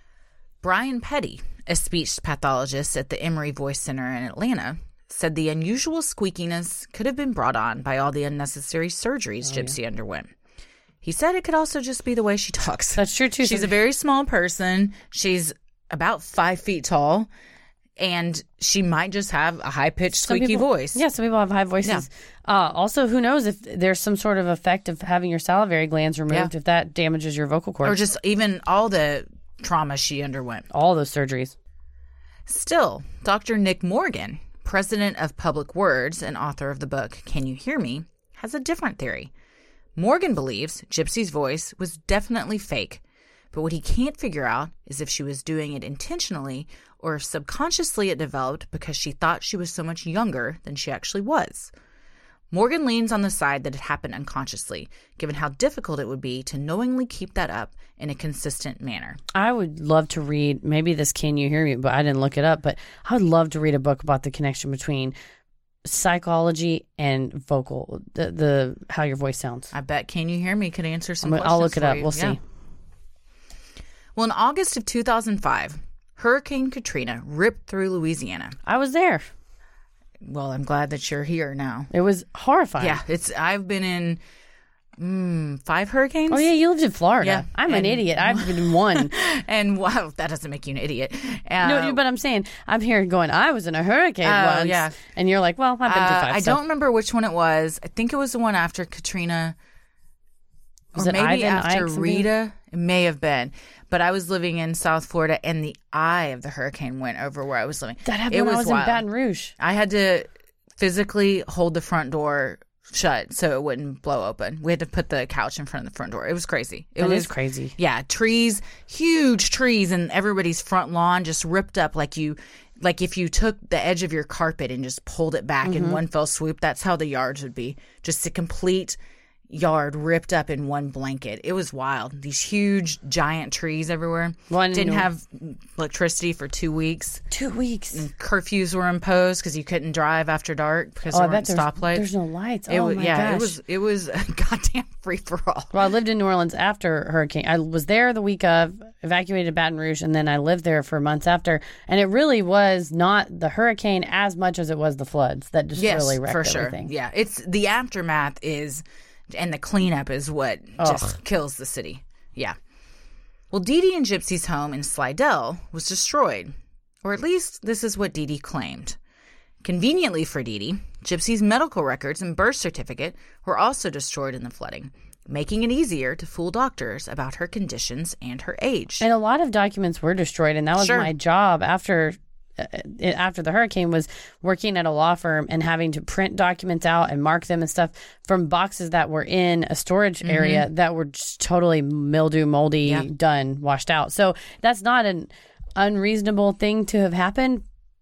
Brian Petty, a speech pathologist at the Emory Voice Center in Atlanta, said the unusual squeakiness could have been brought on by all the unnecessary surgeries Gypsy underwent. He said it could also just be the way she talks. That's true, too. She's a very small person. She's about 5 feet tall, and she might just have a high-pitched, squeaky voice. Yeah, some people have high voices. Also, who knows if there's some sort of effect of having your salivary glands removed, if that damages your vocal cords. Or just even all the trauma she underwent. All those surgeries. Still, Dr. Nick Morgan, president of Public Words and author of the book Can You Hear Me?, has a different theory. Morgan believes Gypsy's voice was definitely fake, but what he can't figure out is if she was doing it intentionally or if subconsciously it developed because she thought she was so much younger than she actually was. Morgan leans on the side that it happened unconsciously, given how difficult it would be to knowingly keep that up in a consistent manner. I would love to read, maybe this Can You Hear Me, but I didn't look it up, but I would love to read a book about the connection between psychology and vocal, the how your voice sounds. I bet Can You Hear Me could answer some questions. I'll look it for up. you. We'll see. Well, in August of 2005, Hurricane Katrina ripped through Louisiana. I was there. Well, I'm glad that you're here now. It was horrifying. Yeah, I've been in 5 hurricanes. Oh, yeah, you lived in Florida. Yeah, I'm an idiot. I've been in one. And wow, that doesn't make you an idiot. No, but I'm saying, I'm here going, I was in a hurricane once. Yeah. And you're like, well, I've been through 5. I don't remember which one it was. I think it was the one after Katrina. Was or it maybe Ivan, after Ike, something? Rita. It may have been. But I was living in South Florida, and the eye of the hurricane went over where I was living. That happened when I was wild. in Baton Rouge. I had to physically hold the front door shut so it wouldn't blow open. We had to put the couch in front of the front door. It was crazy. It was crazy. Yeah, trees, huge trees, and everybody's front lawn just ripped up like if you took the edge of your carpet and just pulled it back in one fell swoop. That's how the yards would be. Just a complete yard ripped up in one blanket. It was wild. These huge, giant trees everywhere. Didn't have electricity for 2 weeks. 2 weeks. And curfews were imposed because you couldn't drive after dark because there weren't stoplights. There's no lights. Gosh. It was a goddamn free for all. Well, I lived in New Orleans after hurricane. I was there the week of, evacuated Baton Rouge, and then I lived there for months after. And it really was not the hurricane as much as it was the floods that just really wrecked everything. Yeah, it's the aftermath and the cleanup is what just kills the city. Yeah. Well, Dee Dee and Gypsy's home in Slidell was destroyed. Or at least this is what Dee Dee claimed. Conveniently for Dee Dee, Gypsy's medical records and birth certificate were also destroyed in the flooding, making it easier to fool doctors about her conditions and her age. And a lot of documents were destroyed, and that was my job after the hurricane, was working at a law firm and having to print documents out and mark them and stuff from boxes that were in a storage area that were just totally mildew, moldy, washed out. So that's not an unreasonable thing to have happened,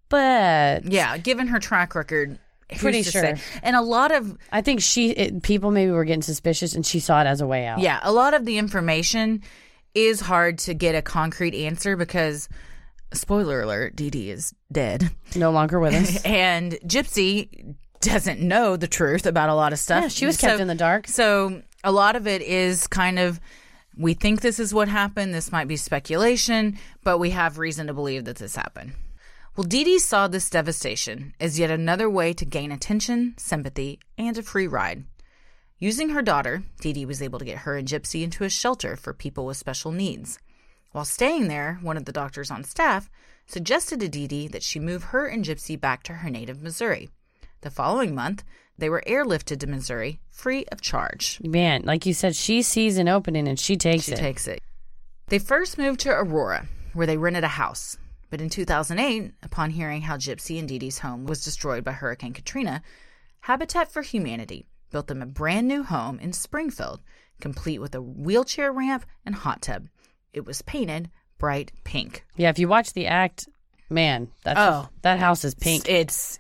but yeah, given her track record, pretty sure. And a lot of, I think people maybe were getting suspicious, and she saw it as a way out. Yeah, a lot of the information is hard to get a concrete answer because, spoiler alert, Dee Dee is dead. No longer with us. And Gypsy doesn't know the truth about a lot of stuff. Yeah, she was kept in the dark. So a lot of it is kind of, we think this is what happened. This might be speculation, but we have reason to believe that this happened. Well, Dee Dee saw this devastation as yet another way to gain attention, sympathy, and a free ride. Using her daughter, Dee Dee was able to get her and Gypsy into a shelter for people with special needs. While staying there, one of the doctors on staff suggested to Dee Dee that she move her and Gypsy back to her native Missouri. The following month, they were airlifted to Missouri free of charge. Man, like you said, she sees an opening and she takes it. They first moved to Aurora, where they rented a house. But in 2008, upon hearing how Gypsy and Dee Dee's home was destroyed by Hurricane Katrina, Habitat for Humanity built them a brand new home in Springfield, complete with a wheelchair ramp and hot tub. It was painted bright pink. Yeah, if you watch the act, man, that house is pink. It's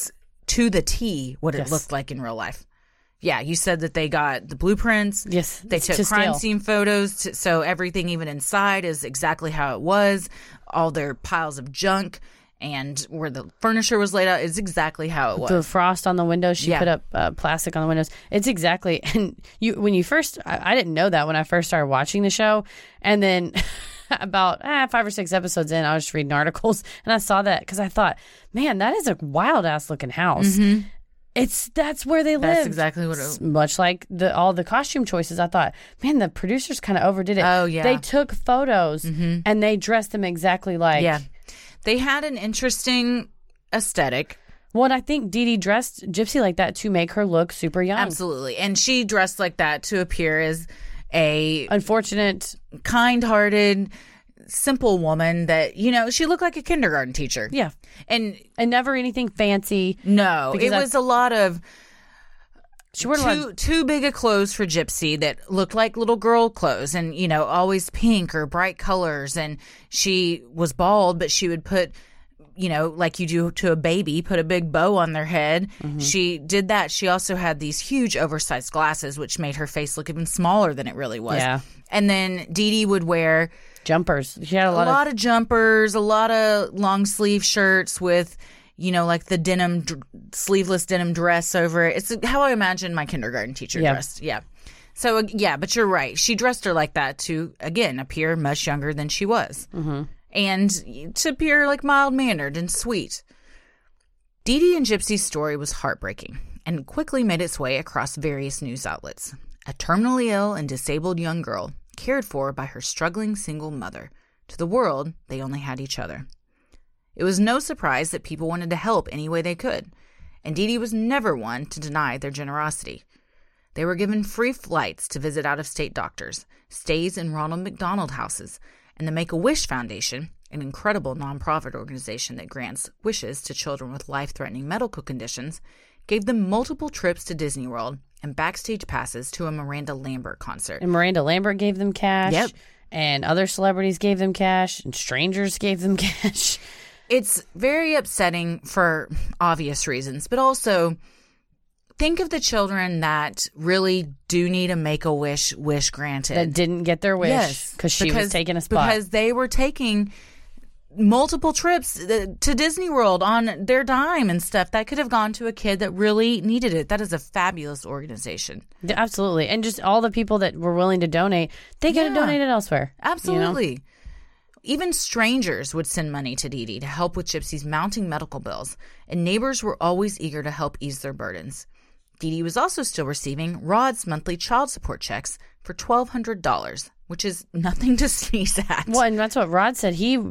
to the T what it looked like in real life. Yeah, you said that they got the blueprints. Yes. They took crime scene photos, so everything even inside is exactly how it was. All their piles of junk and where the furniture was laid out is exactly how it was. The frost on the windows, she put up plastic on the windows. It's exactly, and when you first, I didn't know that when I first started watching the show, and then about 5 or 6 episodes in, I was just reading articles, and I saw that because I thought, man, that is a wild ass looking house. Mm-hmm. That's where they live. That's exactly what it was. Much like all the costume choices, I thought, man, the producers kind of overdid it. Oh, yeah. They took photos and they dressed them exactly like. Yeah. They had an interesting aesthetic. Well, and I think Dee Dee dressed Gypsy like that to make her look super young. Absolutely. And she dressed like that to appear as a unfortunate, kind-hearted, simple woman that, she looked like a kindergarten teacher. Yeah. And never anything fancy. No. It was a lot of she wore too big of clothes for Gypsy that looked like little girl clothes and, always pink or bright colors. And she was bald, but she would put, like you do to a baby, put a big bow on their head. Mm-hmm. She did that. She also had these huge oversized glasses, which made her face look even smaller than it really was. Yeah. And then Dee Dee would wear jumpers. She had a lot of jumpers, a lot of long sleeve shirts with, like the denim, sleeveless denim dress over it. It's how I imagine my kindergarten teacher dressed. Yeah. So, but you're right. She dressed her like that to, again, appear much younger than she was. Mm-hmm. And to appear like mild-mannered and sweet. Dee Dee and Gypsy's story was heartbreaking and quickly made its way across various news outlets. A terminally ill and disabled young girl cared for by her struggling single mother. To the world, they only had each other. It was no surprise that people wanted to help any way they could, and Dee Dee was never one to deny their generosity. They were given free flights to visit out-of-state doctors, stays in Ronald McDonald houses, and the Make-A-Wish Foundation, an incredible nonprofit organization that grants wishes to children with life-threatening medical conditions, gave them multiple trips to Disney World and backstage passes to a Miranda Lambert concert. And Miranda Lambert gave them cash. Yep. And other celebrities gave them cash. And strangers gave them cash. It's very upsetting for obvious reasons, but also think of the children that really do need a Make-A-Wish wish granted. That didn't get their wish. Yes. Because she was taking a spot. Because they were taking multiple trips to Disney World on their dime and stuff. That could have gone to a kid that really needed it. That is a fabulous organization. Absolutely. And just all the people that were willing to donate, they could have donated elsewhere. Absolutely. Even strangers would send money to Dee Dee to help with Gypsy's mounting medical bills, and neighbors were always eager to help ease their burdens. Dee Dee was also still receiving Rod's monthly child support checks for $1,200, which is nothing to sneeze at. Well, and that's what Rod said. He,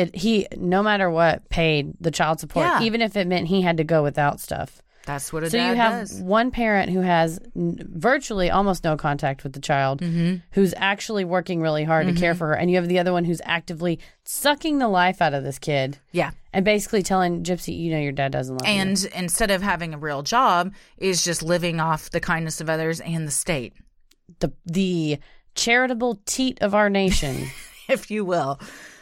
no matter what, paid the child support, even if it meant he had to go without stuff. That's what a dad does. So you have one parent who has virtually almost no contact with the child, who's actually working really hard to care for her, and you have the other one who's actively sucking the life out of this kid. Yeah. And basically telling Gypsy, your dad doesn't love you. And instead of having a real job, is just living off the kindness of others and the state. The charitable teat of our nation. If you will.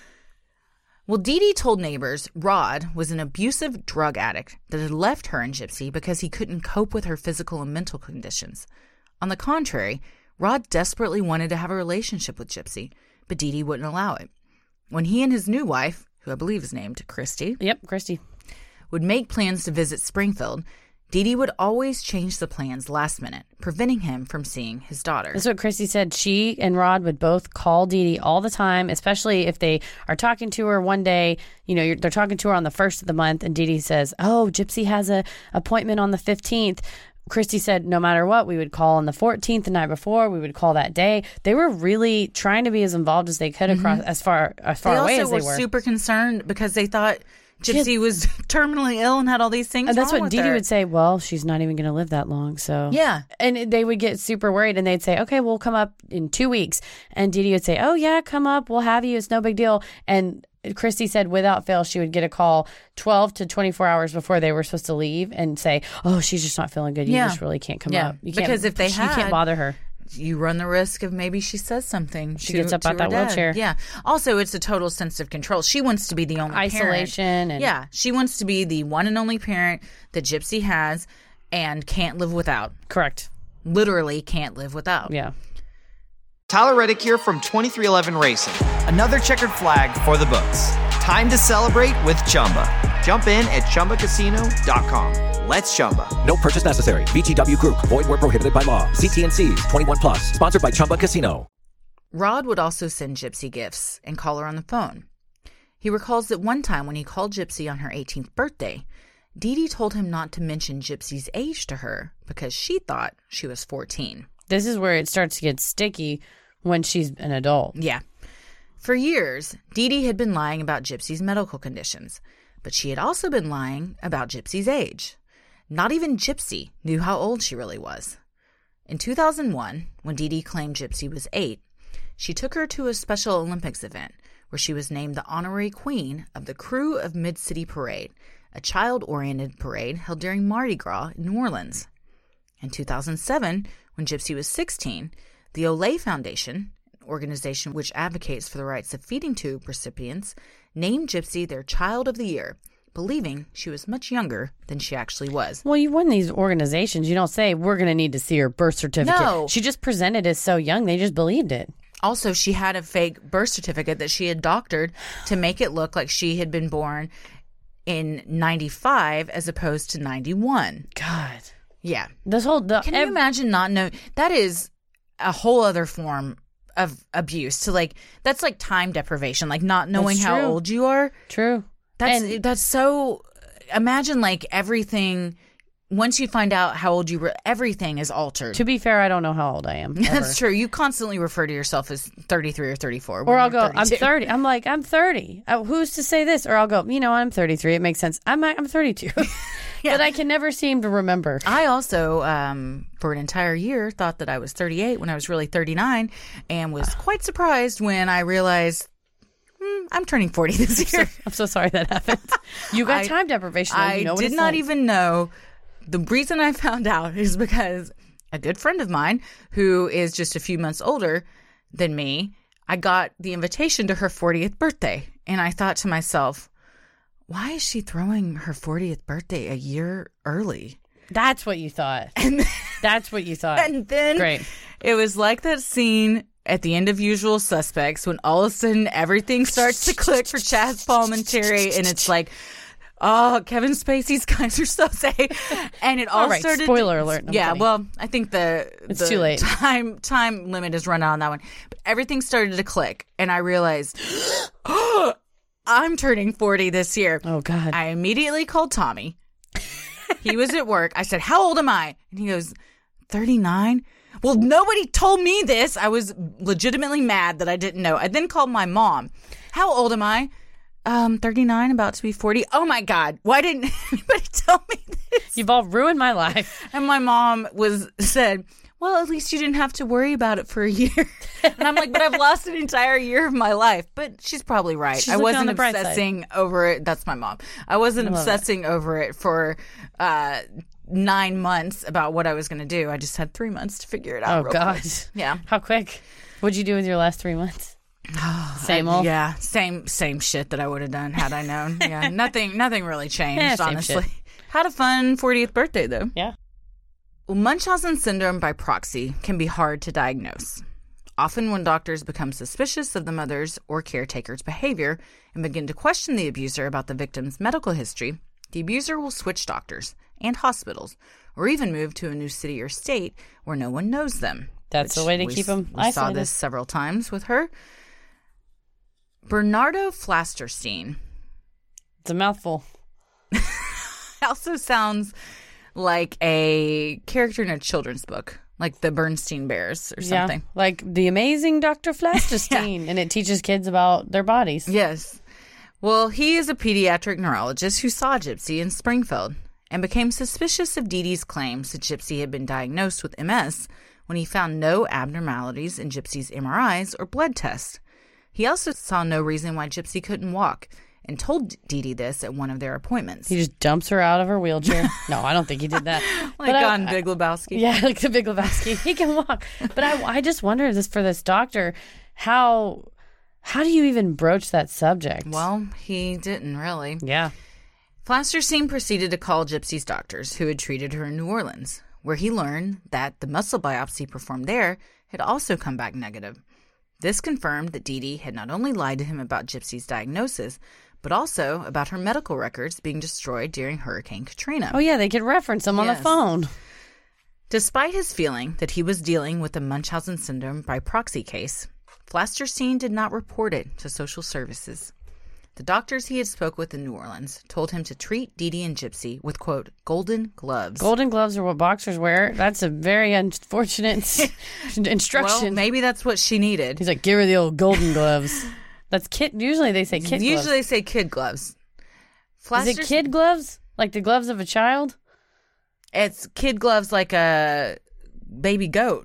Well, Dee Dee told neighbors Rod was an abusive drug addict that had left her and Gypsy because he couldn't cope with her physical and mental conditions. On the contrary, Rod desperately wanted to have a relationship with Gypsy, but Dee Dee wouldn't allow it. When he and his new wife, who I believe is named Christy, Christy, would make plans to visit Springfield, Dee Dee would always change the plans last minute, preventing him from seeing his daughter. That's what Christy said. She and Rod would both call Dee Dee all the time, especially if they are talking to her one day. They're talking to her on the 1st of the month, and Dee Dee says, "Oh, Gypsy has an appointment on the 15th." Christy said no matter what, we would call on the 14th, the night before. We would call that day. They were really trying to be as involved as they could across as far away as they were. They also were super concerned because they thought Gypsy was terminally ill and had all these things And that's wrong what with Dee Dee her. would say, well, she's not even going to live that long, so. Yeah. And they would get super worried, and they'd say, okay, we'll come up in 2 weeks. And Dee Dee would say, oh, yeah, come up, we'll have you, it's no big deal. And Christy said without fail, she would get a call 12 to 24 hours before they were supposed to leave and say, oh, she's just not feeling good. You just really can't come up. You can't, because if you can't bother her. You run the risk of maybe she says something. She gets up out that wheelchair. Yeah. Also, it's a total sense of control. She wants to be the only isolation. parent. And yeah. She wants to be the one and only parent that Gypsy has and can't live without. Correct. Literally can't live without. Yeah. Tyler Reddick here from 2311 Racing. Another checkered flag for the books. Time to celebrate with Chumba. Jump in at ChumbaCasino.com. Let's Chumba. No purchase necessary. VGW Group. Void where prohibited by law. See T&Cs. 21 plus. Sponsored by Chumba Casino. Rod would also send Gypsy gifts and call her on the phone. He recalls that one time when he called Gypsy on her 18th birthday, Dee Dee told him not to mention Gypsy's age to her because she thought she was 14. This is where it starts to get sticky when she's an adult. Yeah. For years, Dee Dee had been lying about Gypsy's medical conditions, but she had also been lying about Gypsy's age. Not even Gypsy knew how old she really was. In 2001, when Dee Dee claimed Gypsy was 8, she took her to a Special Olympics event where she was named the honorary queen of the Crew of Mid-City Parade, a child-oriented parade held during Mardi Gras in New Orleans. In 2007, when Gypsy was 16, the Olay Foundation, an organization which advocates for the rights of feeding tube recipients, named Gypsy their Child of the Year, believing she was much younger than she actually was. Well, you win these organizations. You don't say, we're going to need to see her birth certificate. No. She just presented as so young. They just believed it. Also, she had a fake birth certificate that she had doctored to make it look like she had been born in 95 as opposed to 91. God. Yeah. This whole... Can you imagine not knowing? That is a whole other form of abuse. To that's like time deprivation, like not knowing That's how true. old you are. True. That's so. Imagine everything. Once you find out how old you were, everything is altered. To be fair, I don't know how old I am. That's true. You constantly refer to yourself as 33 or 34. Or I'll go, 32. I'm 30. I'm like, I'm 30. Who's to say this? Or I'll go, I'm 33. It makes sense. I'm 32. Yeah. But I can never seem to remember. I also, for an entire year, thought that I was 38 when I was really 39, and was quite surprised when I realized I'm turning 40 this year. I'm so sorry that happened. You got time deprivation. I what did it's not like. even know. The reason I found out is because a good friend of mine, who is just a few months older than me, I got the invitation to her 40th birthday. And I thought to myself, why is she throwing her 40th birthday a year early? That's what you thought. That's what you thought. And then Great. It was like that scene at the end of Usual Suspects when all of a sudden everything starts to click for Chaz Palminteri, and it's like, oh, Kevin Spacey's Kaiser Soze, and it all right, started. spoiler alert. I'm yeah, kidding. well, I think It's too late. Time limit is run out on that one, but everything started to click, and I realized, I'm turning 40 this year. Oh, God. I immediately called Tommy. He was at work. I said, how old am I? And he goes, 39. Well, nobody told me this. I was legitimately mad that I didn't know. I then called my mom. How old am I? 39, about to be 40. Oh my God. Why didn't anybody tell me this? You've all ruined my life. And my mom said, well, at least you didn't have to worry about it for a year. And I'm like, but I've lost an entire year of my life. But she's probably right. She's I looking on wasn't the bright side. obsessing over it. That's my mom. I wasn't obsessing over it for 9 months about what I was going to do. I just had 3 months to figure it out. Oh, real God. quick. Yeah. How quick? What'd you do with your last 3 months? Same old? Yeah. Same shit that I would have done had I known. Yeah. Nothing really changed, Yeah, same honestly. shit. Had a fun 40th birthday, though. Yeah. Well, Munchausen syndrome by proxy can be hard to diagnose. Often when doctors become suspicious of the mother's or caretaker's behavior and begin to question the abuser about the victim's medical history, the abuser will switch doctors and hospitals, or even move to a new city or state where no one knows them. That's the way to keep them We saw isolated. this several times with her. Bernardo Flasterstein It's a mouthful. also sounds like a character in a children's book, like the Bernstein Bears or something. Yeah, like The Amazing Dr. Flasterstein, and it teaches kids about their bodies. Yes. Well, he is a pediatric neurologist who saw Gypsy in Springfield and became suspicious of Dee Dee's claims that Gypsy had been diagnosed with MS when he found no abnormalities in Gypsy's MRIs or blood tests. He also saw no reason why Gypsy couldn't walk and told Dee Dee this at one of their appointments. He just dumps her out of her wheelchair. No, I don't think he did that. Like on Big Lebowski. Yeah, like the Big Lebowski. He can walk. But I just wonder for this doctor, how do you even broach that subject? Well, he didn't really. Yeah. Flasterstein proceeded to call Gypsy's doctors who had treated her in New Orleans, where he learned that the muscle biopsy performed there had also come back negative. This confirmed that Dee Dee had not only lied to him about Gypsy's diagnosis, but also about her medical records being destroyed during Hurricane Katrina. Oh, yeah, they could reference them on the phone. Despite his feeling that he was dealing with the Munchausen syndrome by proxy case, Flasterstein did not report it to social services. The doctors he had spoke with in New Orleans told him to treat Dee Dee and Gypsy with, quote, golden gloves. Golden gloves are what boxers wear. That's a very unfortunate instruction. Well, maybe that's what she needed. He's like, give her the old golden gloves. That's kid. Usually they say kid gloves. Usually they say kid gloves. Is it kid gloves? Like the gloves of a child? It's kid gloves like a baby goat,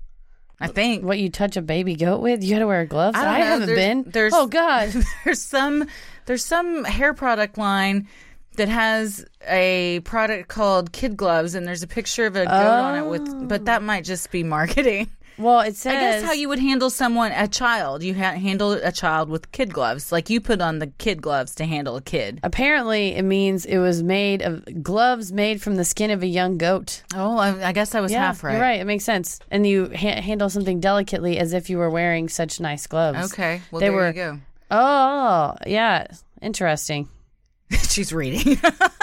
I think. What, you touch a baby goat with? You got to wear gloves? I haven't been. Oh, God. There's some hair product line that has a product called Kid Gloves, and there's a picture of a goat on it but that might just be marketing. Well, it says... I guess how you would handle a child. You handle a child with kid gloves. Like you put on the kid gloves to handle a kid. Apparently, it means it was made of gloves made from the skin of a young goat. Oh, I guess I was half right. You're right. It makes sense. And you handle something delicately as if you were wearing such nice gloves. Okay. Well, there you go. Oh, yeah. Interesting. She's reading.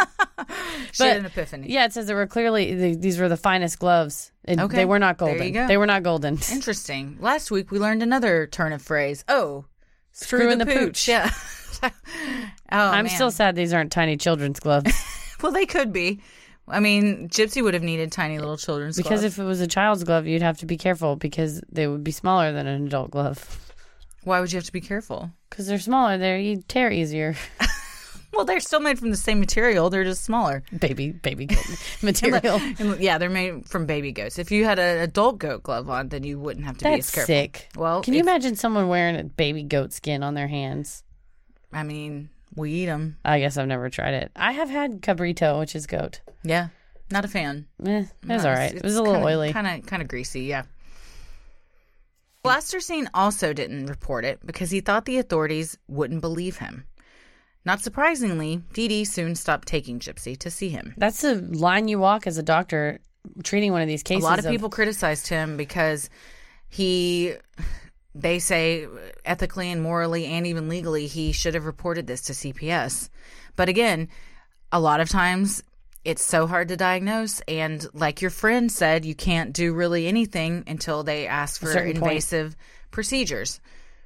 She had an epiphany. Yeah, it says there were clearly these were the finest gloves. Okay. They were not golden. There you go. They were not golden. Interesting. Last week we learned another turn of phrase. Oh, screw in the pooch. Yeah. I'm still sad these aren't tiny children's gloves. Well, they could be. I mean, Gypsy would have needed tiny little children's gloves. Because if it was a child's glove, you'd have to be careful because they would be smaller than an adult glove. Why would you have to be careful? Because they're smaller. You tear easier. Well, they're still made from the same material. They're just smaller. Baby goat material. Yeah, they're made from baby goats. If you had an adult goat glove on, then you wouldn't have to be as careful. That's sick. Well, can you imagine someone wearing a baby goat skin on their hands? I mean, we eat them. I guess I've never tried it. I have had cabrito, which is goat. Yeah, not a fan. It was all right. It was a little oily. Kind of greasy, yeah. Flasterstein also didn't report it because he thought the authorities wouldn't believe him. Not surprisingly, Dee Dee soon stopped taking Gypsy to see him. That's the line you walk as a doctor treating one of these cases. A lot of people criticized him because they say ethically and morally and even legally he should have reported this to CPS. But again, a lot of times it's so hard to diagnose, and like your friend said, you can't do really anything until they ask for invasive procedures.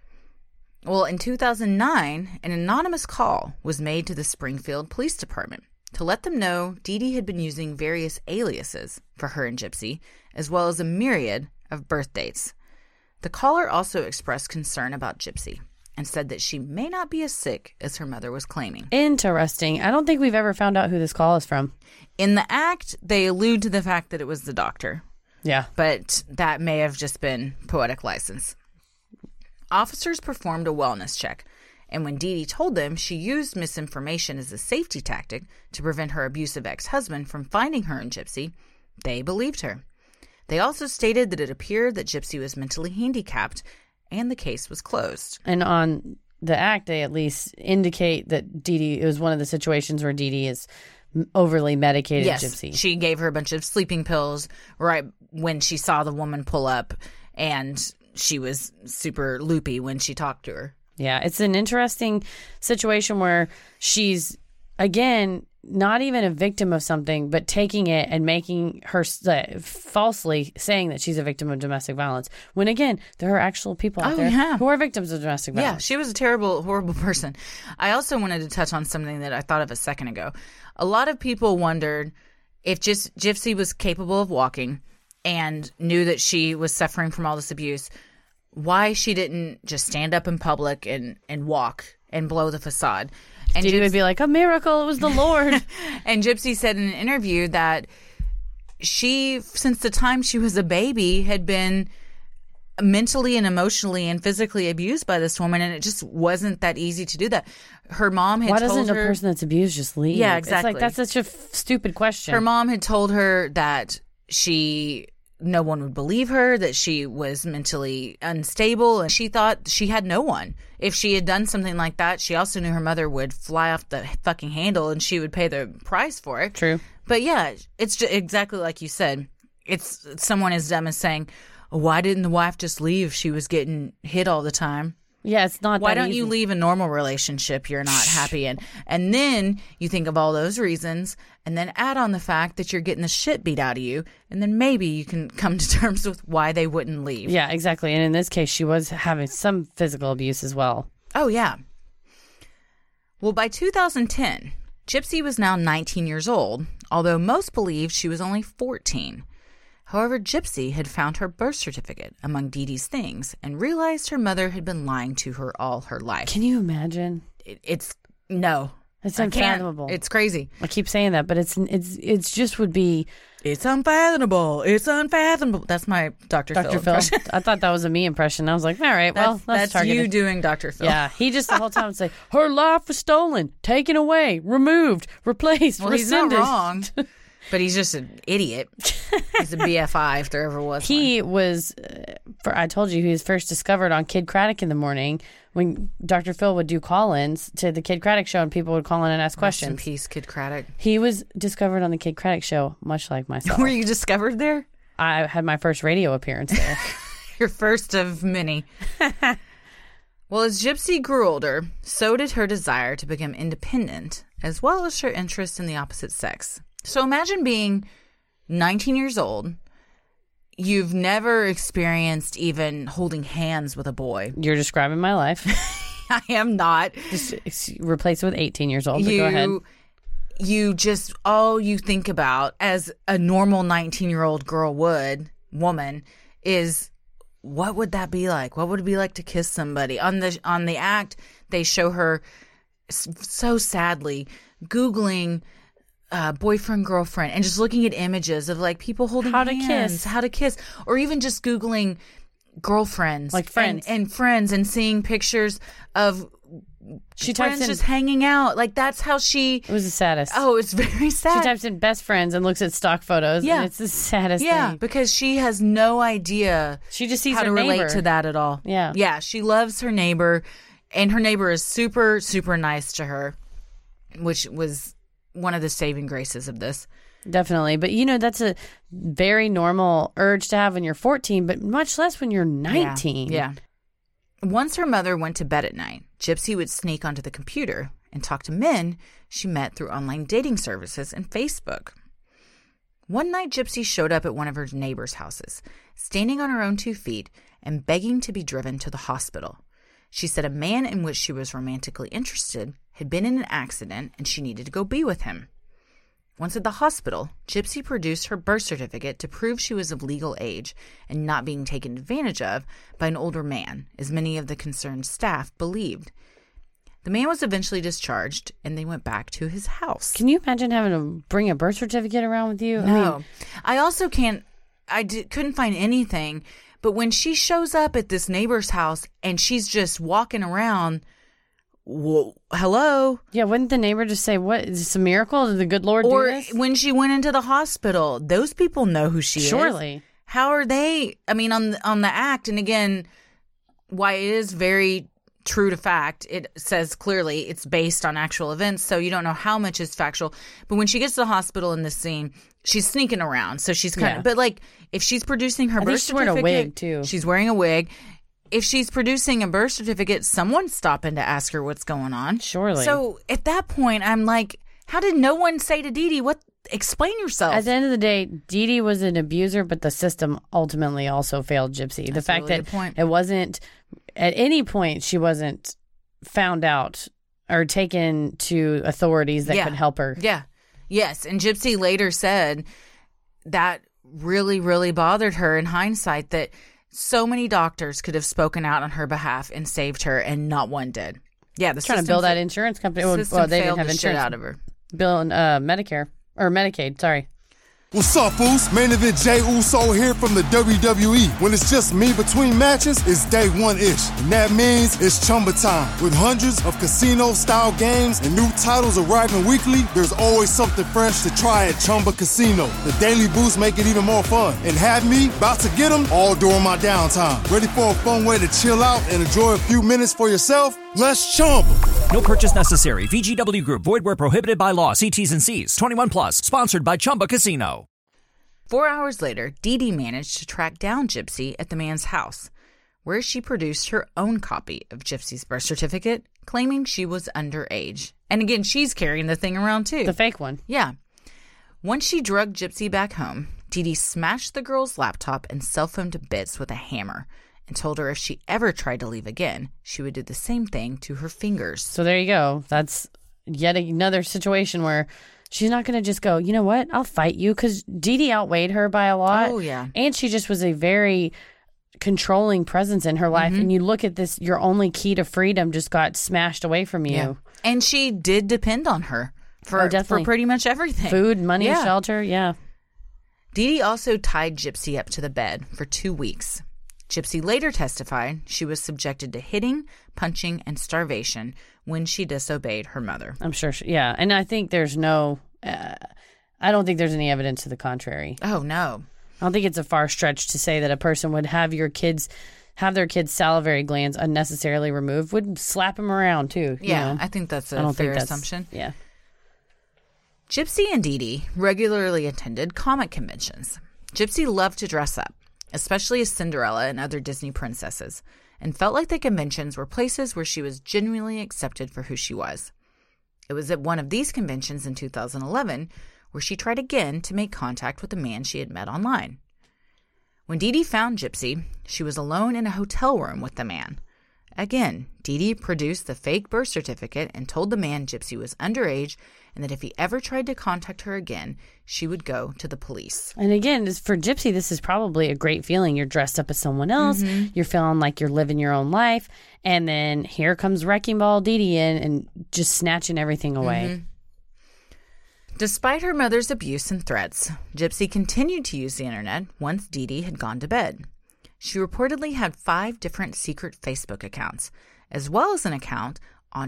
Well, in 2009, an anonymous call was made to the Springfield Police Department to let them know Dee Dee had been using various aliases for her and Gypsy, as well as a myriad of birth dates. The caller also expressed concern about Gypsy and said that she may not be as sick as her mother was claiming. Interesting. I don't think we've ever found out who this call is from. In the act, they allude to the fact that it was the doctor. Yeah. But that may have just been poetic license. Officers performed a wellness check, and when Dee Dee told them she used misinformation as a safety tactic to prevent her abusive ex-husband from finding her and Gypsy, they believed her. They also stated that it appeared that Gypsy was mentally handicapped, and the case was closed. And on the act, they at least indicate that Dee Dee, it was one of the situations where Dee Dee is overly medicated Gypsy. She gave her a bunch of sleeping pills right when she saw the woman pull up, and she was super loopy when she talked to her. Yeah, it's an interesting situation where she's, again, not even a victim of something, but taking it and making her falsely saying that she's a victim of domestic violence. When, again, there are actual people out there who are victims of domestic violence. Yeah, she was a terrible, horrible person. I also wanted to touch on something that I thought of a second ago. A lot of people wondered if Gypsy was capable of walking and knew that she was suffering from all this abuse, why she didn't just stand up in public and walk and blow the facade. And Didi would be like, a miracle, it was the Lord. And Gypsy said in an interview that she, since the time she was a baby, had been mentally and emotionally and physically abused by this woman, and it just wasn't that easy to do that. Her mom had Why told doesn't her, a person that's abused just leave? Yeah, exactly. It's like, that's such a stupid question. her mom had told her that no one would believe her, that she was mentally unstable, and she thought she had no one. If she had done something like that, she also knew her mother would fly off the fucking handle and she would pay the price for it. True. But yeah, it's just exactly like you said. It's someone as dumb as saying, why didn't the wife just leave? She was getting hit all the time. Yeah, it's not Why that don't easy. you leave a normal relationship you're not happy in? And then you think of all those reasons and then add on the fact that you're getting the shit beat out of you, and then maybe you can come to terms with why they wouldn't leave. Yeah, exactly. And in this case, she was having some physical abuse as well. Oh, yeah. Well, by 2010, Gypsy was now 19 years old, although most believed she was only 14. However, Gypsy had found her birth certificate among Didi's things and realized her mother had been lying to her all her life. Can you imagine? No. It's I can't. unfathomable. It's crazy. I keep saying that, but it's just would be It's unfathomable. It's unfathomable. That's my Dr. Dr. Phil. impression. I thought that was a me impression. I was like, all right, well, that's targeted. you doing Dr. Phil. Yeah, he just the whole time would say, her life was stolen, taken away, removed, replaced, Well, he's not rescinded. wrong, but he's just an idiot. He's a BFI if there ever was one. He was, I told you, he was first discovered on Kid Craddock in the morning when Dr. Phil would do call-ins to the Kid Craddock show and people would call in and ask Rest in questions. peace, Kid Craddock. He was discovered on the Kid Craddock show, much like myself. Were you discovered there? I had my first radio appearance there. Your first of many. Well, as Gypsy grew older, so did her desire to become independent, as well as her interest in the opposite sex. So imagine being 19 years old. You've never experienced even holding hands with a boy. You're describing my life. I am not. Just replace it with 18 years old. But go ahead. You just, all you think about as a normal 19-year-old woman, is what would that be like? What would it be like to kiss somebody? On the act, they show her so sadly Googling boyfriend, girlfriend, and just looking at images of like people holding hands, how to kiss, or even just Googling girlfriends, like friends, and friends, and seeing pictures of friends just hanging out. Like that's how she. It was the saddest. Oh, it's very sad. She types in best friends and looks at stock photos. Yeah, and it's the saddest. Yeah, thing. because she has no idea. She just sees how her to relate neighbor. to that at all. Yeah, yeah. She loves her neighbor, and her neighbor is super, super nice to her, which was one of the saving graces of this. Definitely. But, that's a very normal urge to have when you're 14, but much less when you're 19. Yeah. Once her mother went to bed at night, Gypsy would sneak onto the computer and talk to men she met through online dating services and Facebook. One night, Gypsy showed up at one of her neighbors' houses, standing on her own 2 feet and begging to be driven to the hospital. She said a man in which she was romantically interested had been in an accident and she needed to go be with him. Once at the hospital, Gypsy produced her birth certificate to prove she was of legal age and not being taken advantage of by an older man, as many of the concerned staff believed. The man was eventually discharged, and they went back to his house. Can you imagine having to bring a birth certificate around with you? No. I also couldn't find anything, but when she shows up at this neighbor's house and she's just walking around, whoa, hello? Yeah, wouldn't the neighbor just say, what, is this a miracle? Did the good Lord do this? Or when she went into the hospital, those people know who she is. Surely. How are they, on the act, and again, why it is very true to fact, it says clearly it's based on actual events, so you don't know how much is factual. But when she gets to the hospital in this scene, she's sneaking around, so she's kind of, but like, if she's producing her birth certificate. She's wearing a wig, too. She's wearing a wig. If she's producing a birth certificate, someone's stopping to ask her what's going on. Surely. So at that point, I'm like, how did no one say to Didi, explain yourself? At the end of the day, Didi was an abuser, but the system ultimately also failed Gypsy. The fact that it wasn't, at any point, she wasn't found out or taken to authorities that could help her. Yeah. Yes. And Gypsy later said that really, really bothered her in hindsight, that so many doctors could have spoken out on her behalf and saved her, and not one did. Yeah, the trying to build that insurance company. System They failed didn't have the shit insurance. out of her. Billing Medicare or Medicaid. Sorry. What's up, Foos? Main event Jay Uso here from the WWE. When it's just me between matches, it's day one-ish. And that means it's Chumba time. With hundreds of casino-style games and new titles arriving weekly, there's always something fresh to try at Chumba Casino. The daily boosts make it even more fun. And have me about to get them all during my downtime. Ready for a fun way to chill out and enjoy a few minutes for yourself? Let's Chumba. No purchase necessary. VGW Group. Void where prohibited by law. See T's and C's. 21 plus. Sponsored by Chumba Casino. 4 hours later, Dee Dee managed to track down Gypsy at the man's house, where she produced her own copy of Gypsy's birth certificate, claiming she was underage. And again, she's carrying the thing around too. The fake one. Yeah. Once she drugged Gypsy back home, Dee Dee smashed the girl's laptop and cell phone to bits with a hammer and told her if she ever tried to leave again, she would do the same thing to her fingers. So there you go. That's yet another situation where she's not going to just go, you know what, I'll fight you, because Dee Dee outweighed her by a lot. Oh, yeah. And she just was a very controlling presence in her life. And you look at this, your only key to freedom just got smashed away from you. Yeah. And she did depend on her for pretty much everything. Food, money, Yeah. shelter, yeah. Dee Dee also tied Gypsy up to the bed for 2 weeks. Gypsy later testified she was subjected to hitting, punching, and starvation when she disobeyed her mother. I'm sure, yeah. And I think there's no, I don't think there's any evidence to the contrary. Oh, no. I don't think it's a far stretch to say that a person would have their kids' salivary glands unnecessarily removed, would slap them around too. Yeah, you know? I think that's I don't a fair think that's, assumption. Yeah. Gypsy and Dee Dee regularly attended comic conventions. Gypsy loved to dress up, especially as Cinderella and other Disney princesses, and felt like the conventions were places where she was genuinely accepted for who she was. It was at one of these conventions in 2011 where she tried again to make contact with the man she had met online. When Dee Dee found Gypsy, she was alone in a hotel room with the man. Again, Dee Dee produced the fake birth certificate and told the man Gypsy was underage and that if he ever tried to contact her again, she would go to the police. And again, for Gypsy, this is probably a great feeling. You're dressed up as someone else. Mm-hmm. You're feeling like you're living your own life. And then here comes Wrecking Ball Dee Dee in and just snatching everything away. Mm-hmm. Despite her mother's abuse and threats, Gypsy continued to use the internet once Dee Dee had gone to bed. She reportedly had 5 different secret Facebook accounts, as well as an account on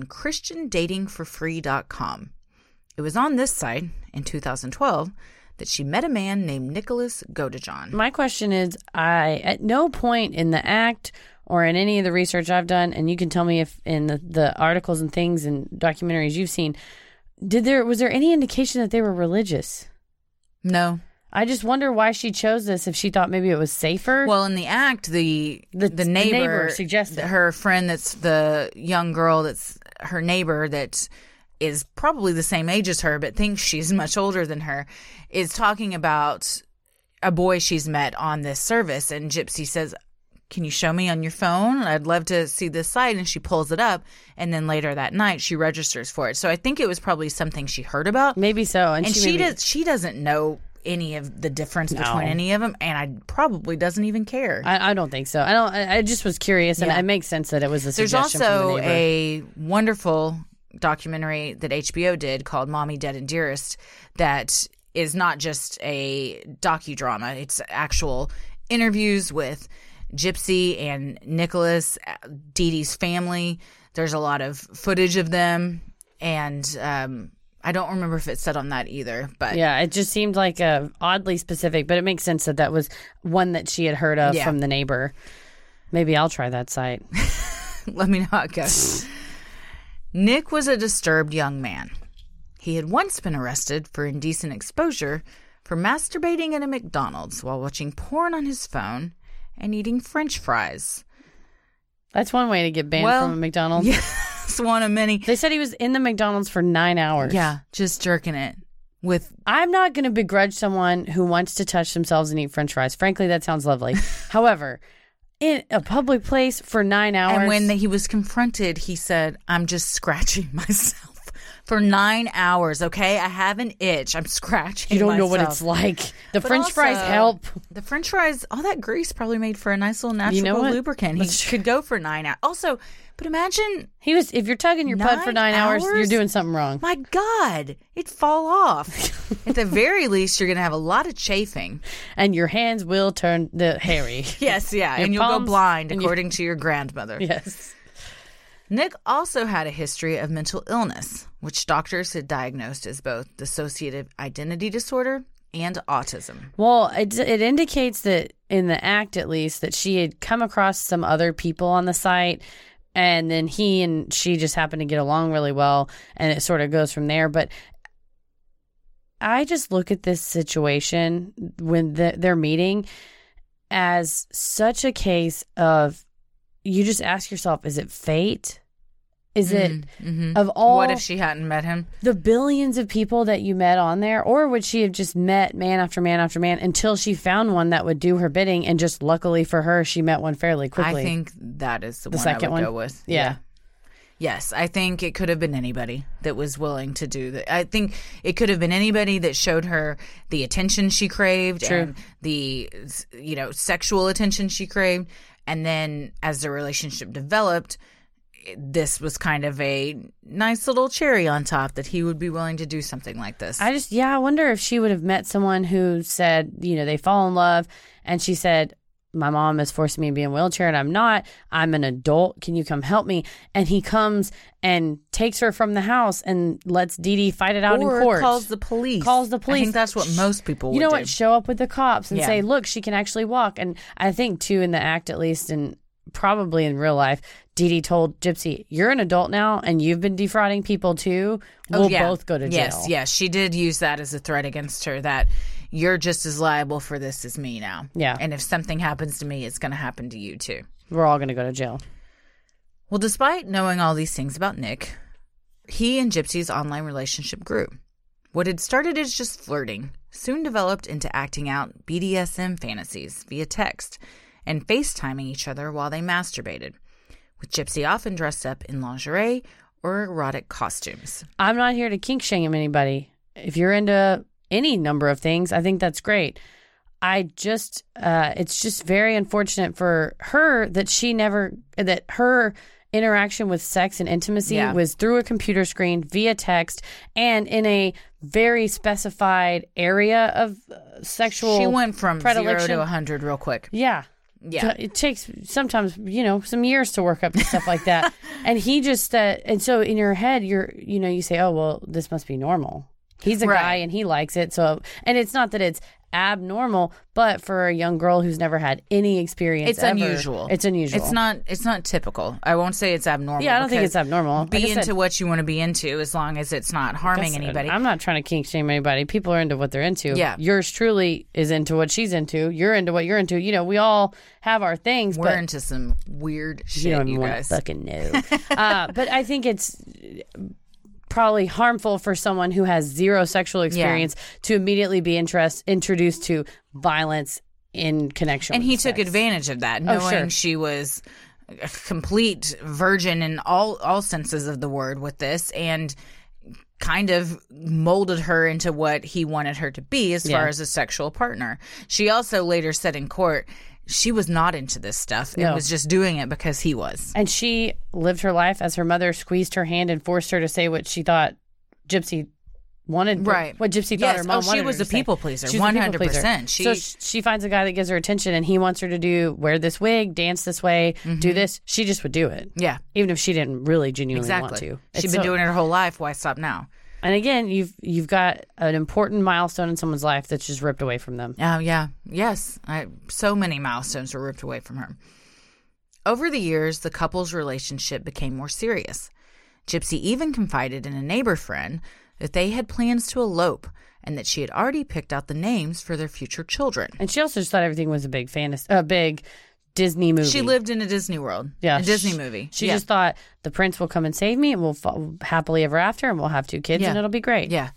ChristianDatingForFree.com. It was on this site, in 2012, that she met a man named Nicholas Godejohn. My question is, at no point in the act or in any of the research I've done, and you can tell me if in the articles and things and documentaries you've seen, was there any indication that they were religious? No. I just wonder why she chose this, if she thought maybe it was safer. Well, in the act, the neighbor suggested, her friend that's the young girl that's her neighbor that is probably the same age as her but thinks she's much older than her, is talking about a boy she's met on this service. And Gypsy says, can you show me on your phone? I'd love to see this site. And she pulls it up. And then later that night, she registers for it. So I think it was probably something she heard about. Maybe so. And she doesn't know any of the difference between any of them, and I probably doesn't even care. I don't think so. I just was curious, and it makes sense that it was a suggestion. There's also from the neighbor. a wonderful documentary that HBO did called Mommy, Dead and Dearest that is not just a docudrama. It's actual interviews with Gypsy and Nicholas, Dee Dee's family. There's a lot of footage of them, and I don't remember if it said on that either. But yeah, it just seemed like oddly specific, but it makes sense that was one that she had heard of from the neighbor. Maybe I'll try that site. Let me know how it goes. Nick was a disturbed young man. He had once been arrested for indecent exposure for masturbating at a McDonald's while watching porn on his phone and eating French fries. That's one way to get banned from a McDonald's. Yeah, it's one of many. They said he was in the McDonald's for 9 hours. Yeah, just jerking it. I'm not going to begrudge someone who wants to touch themselves and eat French fries. Frankly, that sounds lovely. However, in a public place for 9 hours. And when he was confronted, he said, I'm just scratching myself For 9 hours, okay? I have an itch. I'm scratching You don't know what myself. it's like. The But French fries also, help. The French fries, all that grease probably made for a nice little natural You know what? lubricant. He could go for 9 hours. Also, but imagine, If you're tugging your pud for 9 hours, you're doing something wrong. my God, it'd fall off. At the very least, you're going to have a lot of chafing. And your hands will turn hairy. Yes, yeah. Your And you'll go palms blind, and according to your grandmother. Yes. Nick also had a history of mental illness, which doctors had diagnosed as both dissociative identity disorder and autism. Well, it indicates that in the act, at least, that she had come across some other people on the site, and then he and she just happened to get along really well, and it sort of goes from there. But I just look at this situation when they're meeting as such a case of, you just ask yourself, is it fate? Is it of all? What if she hadn't met him? The billions of people that you met on there, or would she have just met man after man after man until she found one that would do her bidding, and just luckily for her, she met one fairly quickly? I think that is the one second I would one? go with. Yeah. Yes, I think it could have been anybody that was willing to do that. I think it could have been anybody that showed her the attention she craved and the, sexual attention she craved. And then as the relationship developed, this was kind of a nice little cherry on top that he would be willing to do something like this. I wonder if she would have met someone who said, they fall in love, and she said, my mom is forcing me to be in a wheelchair and I'm not. I'm an adult. Can you come help me? And he comes and takes her from the house and lets Dee Dee fight it out in court. Or calls the police. I think that's what most people would do. What? Show up with the cops and say, look, she can actually walk. And I think, too, in the act, at least, and probably in real life, Dee Dee told Gypsy, you're an adult now and you've been defrauding people, too. We'll both go to jail. Yes. She did use that as a threat against her, that you're just as liable for this as me now. Yeah. And if something happens to me, it's going to happen to you, too. We're all going to go to jail. Well, despite knowing all these things about Nick, he and Gypsy's online relationship grew. What had started as just flirting soon developed into acting out BDSM fantasies via text and FaceTiming each other while they masturbated, with Gypsy often dressed up in lingerie or erotic costumes. I'm not here to kink shame anybody. If you're into any number of things, I think that's great. It's just very unfortunate for her that her interaction with sex and intimacy was through a computer screen via text and in a very specified area of sexual She went from predilection. 0 to 100 real quick. Yeah. Yeah. It takes sometimes, some years to work up to stuff like that. And he just, and so in your head, you say, oh, well, this must be normal. He's a guy and he likes it. So, and it's not that it's abnormal, but for a young girl who's never had any experience, it's unusual. It's unusual. It's not typical. I won't say it's abnormal. Yeah, I don't think it's abnormal. Be into what you want to be into, as long as it's not harming anybody. I'm not trying to kink shame anybody. People are into what they're into. Yeah. Yours truly is into what she's into. You're into what you're into. We all have our things. We're but into some weird shit, you don't even guys. want to fucking know. But I think it's probably harmful for someone who has zero sexual experience to immediately be introduced to violence in connection and with he sex. took advantage of that, knowing she was a complete virgin in all senses of the word with this, and kind of molded her into what he wanted her to be as far as a sexual partner. She also later said in court she was not into this stuff and was just doing it because he was. And she lived her life as her mother squeezed her hand and forced her to say what she thought Gypsy wanted. Right. What Gypsy thought her mom wanted. She was her a to say. people pleaser, She was a people pleaser. 100%. So she finds a guy that gives her attention and he wants her to wear this wig, dance this way, do this. She just would do it. Yeah. Even if she didn't really genuinely want to. She's been doing it her whole life. Why stop now? And again, you've got an important milestone in someone's life that's just ripped away from them. Oh, yeah. Yes. So many milestones were ripped away from her. Over the years, the couple's relationship became more serious. Gypsy even confided in a neighbor friend that they had plans to elope and that she had already picked out the names for their future children. And she also just thought everything was a big big Disney movie. She lived in a Disney world. Yeah. A Disney movie. She just thought the prince will come and save me and we'll happily ever after and we'll have 2 kids and it'll be great. Yeah.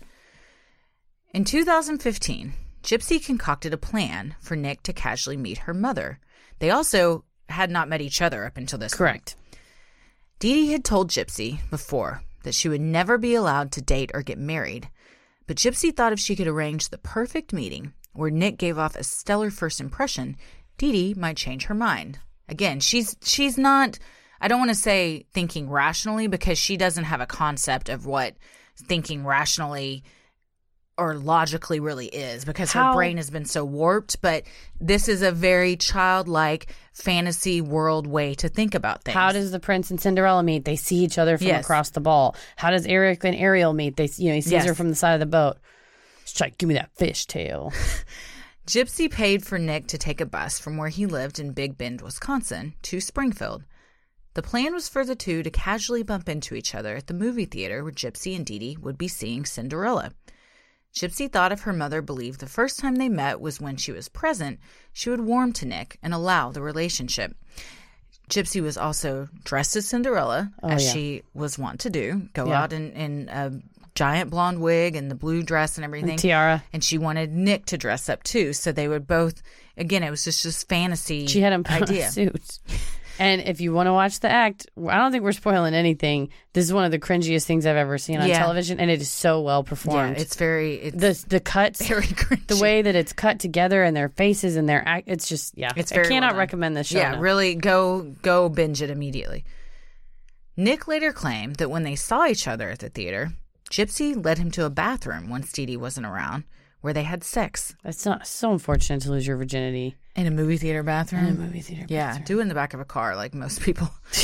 In 2015, Gypsy concocted a plan for Nick to casually meet her mother. They also had not met each other up until this Correct. point. Dee Dee had told Gypsy before that she would never be allowed to date or get married. But Gypsy thought if she could arrange the perfect meeting where Nick gave off a stellar first impression, Dee Dee might change her mind. Again, she's not, I don't want to say thinking rationally, because she doesn't have a concept of what thinking rationally or logically really is, because her brain has been so warped. But this is a very childlike fantasy world way to think about things. How does the prince and Cinderella meet? They see each other from across the ball. How does Eric and Ariel meet? He sees her from the side of the boat. She's like, give me that fish tail. Gypsy paid for Nick to take a bus from where he lived in Big Bend, Wisconsin, to Springfield. The plan was for the two to casually bump into each other at the movie theater where Gypsy and Dee Dee would be seeing Cinderella. Gypsy thought if her mother believed the first time they met was when she was present, she would warm to Nick and allow the relationship. Gypsy was also dressed as Cinderella, she was wont to do, go out in a giant blonde wig and the blue dress and everything. And tiara. And she wanted Nick to dress up too, so they would both, again, it was just this fantasy She had him put idea. on a suit. And if you want to watch the act, I don't think we're spoiling anything. This is one of the cringiest things I've ever seen on television, and it is so well performed. Yeah, it's the cuts, very cringy. the way that it's cut together, and their faces and their act. It's just it's very I cannot well done. recommend this show. Yeah, enough. really go binge it immediately. Nick later claimed that when they saw each other at the theater, Gypsy led him to a bathroom once Dee Dee wasn't around, where they had sex. It's not so unfortunate to lose your virginity In a movie theater bathroom? in a movie theater. Yeah, bathroom. do it in the back of a car like most people.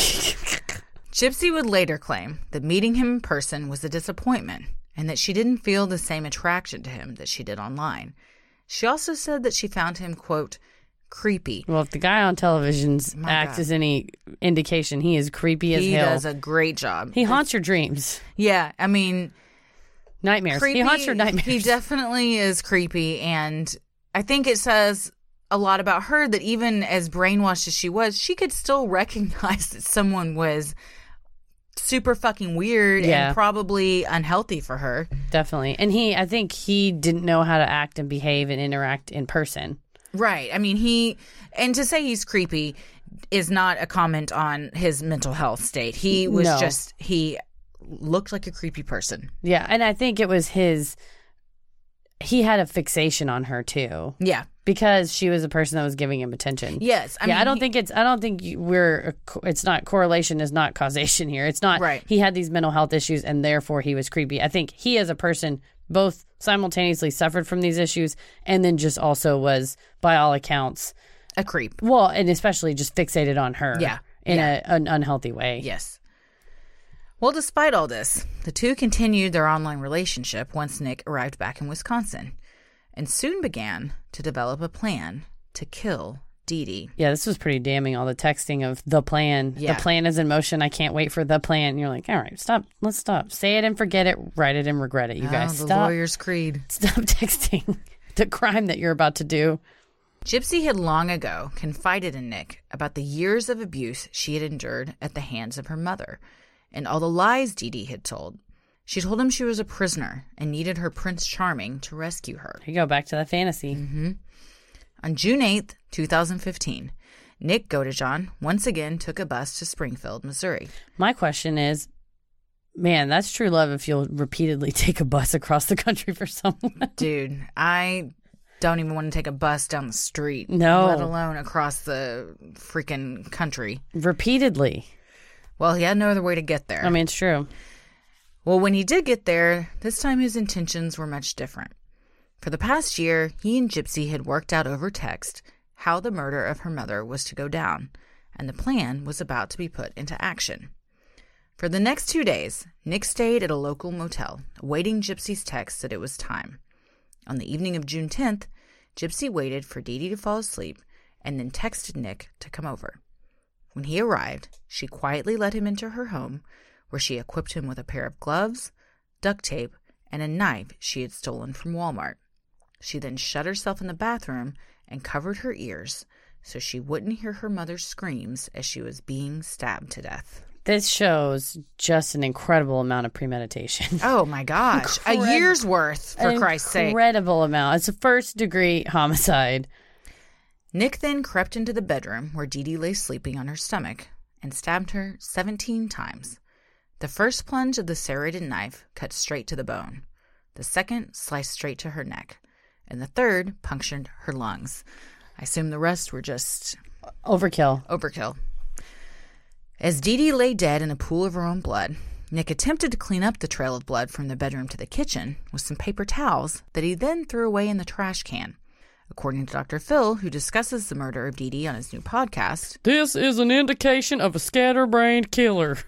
Gypsy would later claim that meeting him in person was a disappointment and that she didn't feel the same attraction to him that she did online. She also said that she found him, quote, creepy. Well, if the guy on television's act is any indication, he is creepy as hell. He does a great job. He haunts your dreams. Yeah, I mean... Nightmares. Creepy, He haunts your nightmares. He definitely is creepy, and I think it says a lot about her that even as brainwashed as she was, she could still recognize that someone was super fucking weird and probably unhealthy for her. Definitely. And I think he didn't know how to act and behave and interact in person. Right. I mean, and to say he's creepy is not a comment on his mental health state. He was he looked like a creepy person. Yeah, and I think it was he had a fixation on her too. Yeah. Because she was a person that was giving him attention. Yes. I don't think it's not correlation is not causation here. It's not right. He had these mental health issues and therefore he was creepy. I think he as a person both simultaneously suffered from these issues and then just also was, by all accounts, a creep. Well, and especially just fixated on her. Yeah. In an unhealthy way. Yes. Well, despite all this, the two continued their online relationship once Nick arrived back in Wisconsin and soon began to develop a plan to kill Dee Dee. Yeah, this was pretty damning, all the texting of the plan. Yeah. The plan is in motion. I can't wait for the plan. And you're like, all right, stop. Let's stop. Say it and forget it. Write it and regret it. You guys the stop. lawyer's creed. Stop texting the crime that you're about to do. Gypsy had long ago confided in Nick about the years of abuse she had endured at the hands of her mother and all the lies Dee Dee had told. She told him she was a prisoner and needed her Prince Charming to rescue her. Here you go, back to that fantasy. Mm-hmm. On June 8th, 2015, Nick Godejohn once again took a bus to Springfield, Missouri. My question is, man, that's true love if you'll repeatedly take a bus across the country for someone. Dude, I don't even want to take a bus down the street. No. Let alone across the freaking country. Repeatedly. Well, he had no other way to get there. I mean, it's true. Well, when he did get there, this time his intentions were much different. For the past year, he and Gypsy had worked out over text how the murder of her mother was to go down, and the plan was about to be put into action. For the next 2 days, Nick stayed at a local motel, awaiting Gypsy's text that it was time. On the evening of June 10th, Gypsy waited for Dee Dee to fall asleep and then texted Nick to come over. When he arrived, she quietly let him into her home, where she equipped him with a pair of gloves, duct tape, and a knife she had stolen from Walmart. She then shut herself in the bathroom and covered her ears so she wouldn't hear her mother's screams as she was being stabbed to death. This shows just an incredible amount of premeditation. Oh, my gosh. A year's worth, for Christ's sake. Incredible amount. It's a first-degree homicide. Nick then crept into the bedroom where Dee Dee lay sleeping on her stomach and stabbed her 17 times. The first plunge of the serrated knife cut straight to the bone. The second sliced straight to her neck. And the third punctured her lungs. I assume the rest were just... Overkill. As Dee Dee lay dead in a pool of her own blood, Nick attempted to clean up the trail of blood from the bedroom to the kitchen with some paper towels that he then threw away in the trash can. According to Dr. Phil, who discusses the murder of Dee Dee on his new podcast, this is an indication of a scatterbrained killer.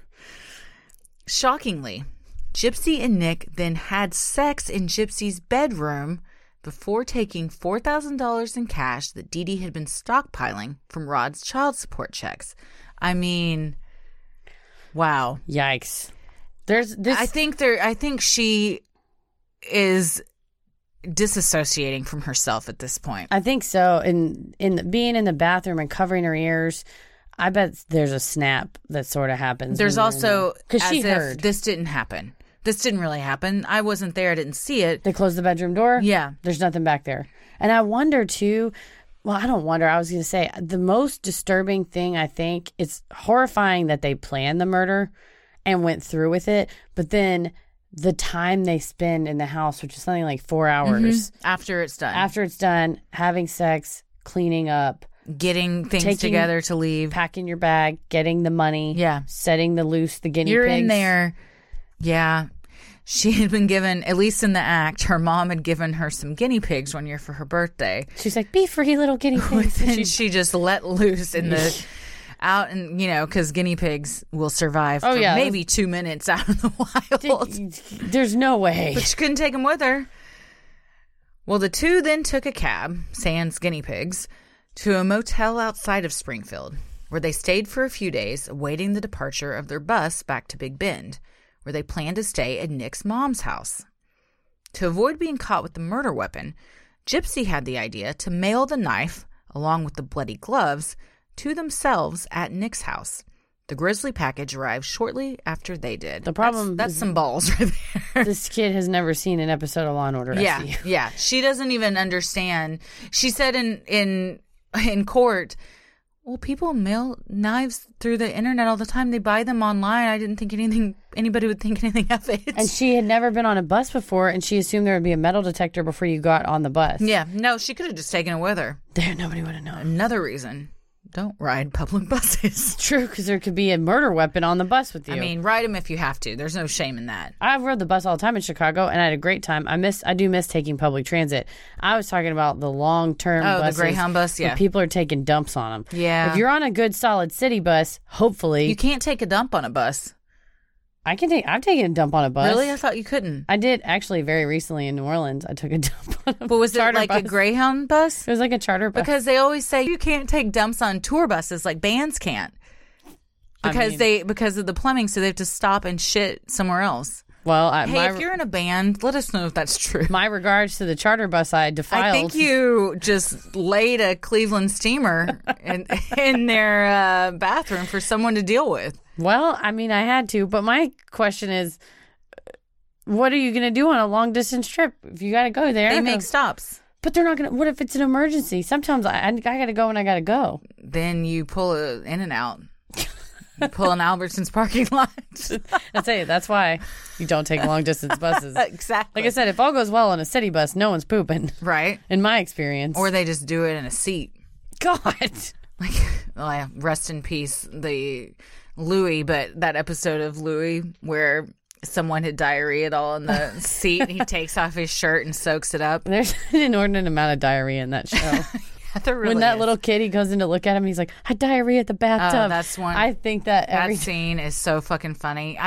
Shockingly, Gypsy and Nick then had sex in Gypsy's bedroom before taking $4,000 in cash that Dee Dee had been stockpiling from Rod's child support checks. I mean, wow. Yikes. There's this. I think she is disassociating from herself at this point. I think so. In being in the bathroom and covering her ears, I bet there's a snap that sort of happens. There's also, because she if heard this didn't happen. This didn't really happen. I wasn't there. I didn't see it. They closed the bedroom door? Yeah. There's nothing back there. And I wonder, too, well, I don't wonder. I was going to say, the most disturbing thing, I think, it's horrifying that they planned the murder and went through with it. But then the time they spend in the house, which is something like 4 hours. Mm-hmm. After it's done. After it's done, having sex, cleaning up. Getting things together to leave. Packing your bag, getting the money. Yeah. Setting the guinea You're pigs. In there. Yeah. She had been given, at least in the act, her mom had given her some guinea pigs one year for her birthday. She's like, be free, little guinea pigs. And she just let loose in the out, and because guinea pigs will survive for maybe 2 minutes out in the wild. There's no way. But she couldn't take them with her. Well, the two then took a cab, sans guinea pigs, to a motel outside of Springfield, where they stayed for a few days, awaiting the departure of their bus back to Big Bend, where they planned to stay at Nick's mom's house. To avoid being caught with the murder weapon, Gypsy had the idea to mail the knife, along with the bloody gloves, to themselves at Nick's house. The grisly package arrived shortly after they did. The problem that's some balls right there. This kid has never seen an episode of Law and Order. Yeah. She doesn't even understand. She said in court, well, people mail knives through the internet all the time. They buy them online. I didn't think anybody would think anything of it. And she had never been on a bus before, and she assumed there would be a metal detector before you got on the bus. Yeah, no, she could have just taken it with her. Nobody would have known. Another reason. Don't ride public buses. True, because there could be a murder weapon on the bus with you. I mean, ride them if you have to. There's no shame in that. I rode the bus all the time in Chicago, and I had a great time. I do miss taking public transit. I was talking about the long-term buses. The Greyhound bus, yeah. People are taking dumps on them. Yeah. If you're on a good, solid city bus, hopefully... You can't take a dump on a bus. I've taken a dump on a bus. Really? I thought you couldn't. I did, actually, very recently in New Orleans. I took a dump on a But was it like bus. a Greyhound bus? It was like a charter bus. Because they always say you can't take dumps on tour buses like bands can't. Because of the plumbing, so they have to stop and shit somewhere else. Well, if you're in a band, let us know if that's true. My regards to the charter bus I defiled. I think you just laid a Cleveland steamer in their bathroom for someone to deal with. Well, I mean, I had to, but my question is, what are you going to do on a long distance trip if you got to go there? They make stops. But they're not going to. What if it's an emergency? Sometimes I got to go and I got to go. Then you pull an In-N-Out. You pull an Albertsons parking lot. I tell you, that's why you don't take long distance buses. Exactly. Like I said, if all goes well on a city bus, no one's pooping. Right. In my experience. Or they just do it in a seat. God. Like, rest in peace, the Louis, but that episode of Louis where someone had diarrhea all in the seat and he takes off his shirt and soaks it up. There's an inordinate amount of diarrhea in that show. Yeah, there really when that is. little kid, he goes in to look at him, he's like, I had diarrhea at the bathtub. Oh, that's one. I think that scene is so fucking funny.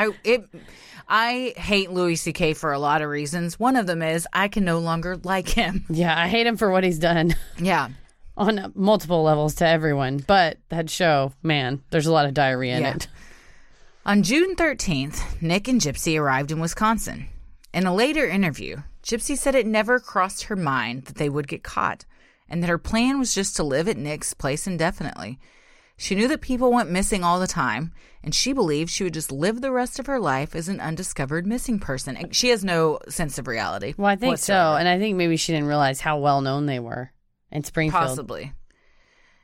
I hate Louis C.K. for a lot of reasons. One of them is I can no longer like him. Yeah, I hate him for what he's done. Yeah. On multiple levels to everyone. But that show, man, there's a lot of diarrhea in it. On June 13th, Nick and Gypsy arrived in Wisconsin. In a later interview, Gypsy said it never crossed her mind that they would get caught, and that her plan was just to live at Nick's place indefinitely. She knew that people went missing all the time, and she believed she would just live the rest of her life as an undiscovered missing person. And she has no sense of reality. Well, I think whatsoever. so, and I think maybe she didn't realize how well known they were in Springfield. Possibly.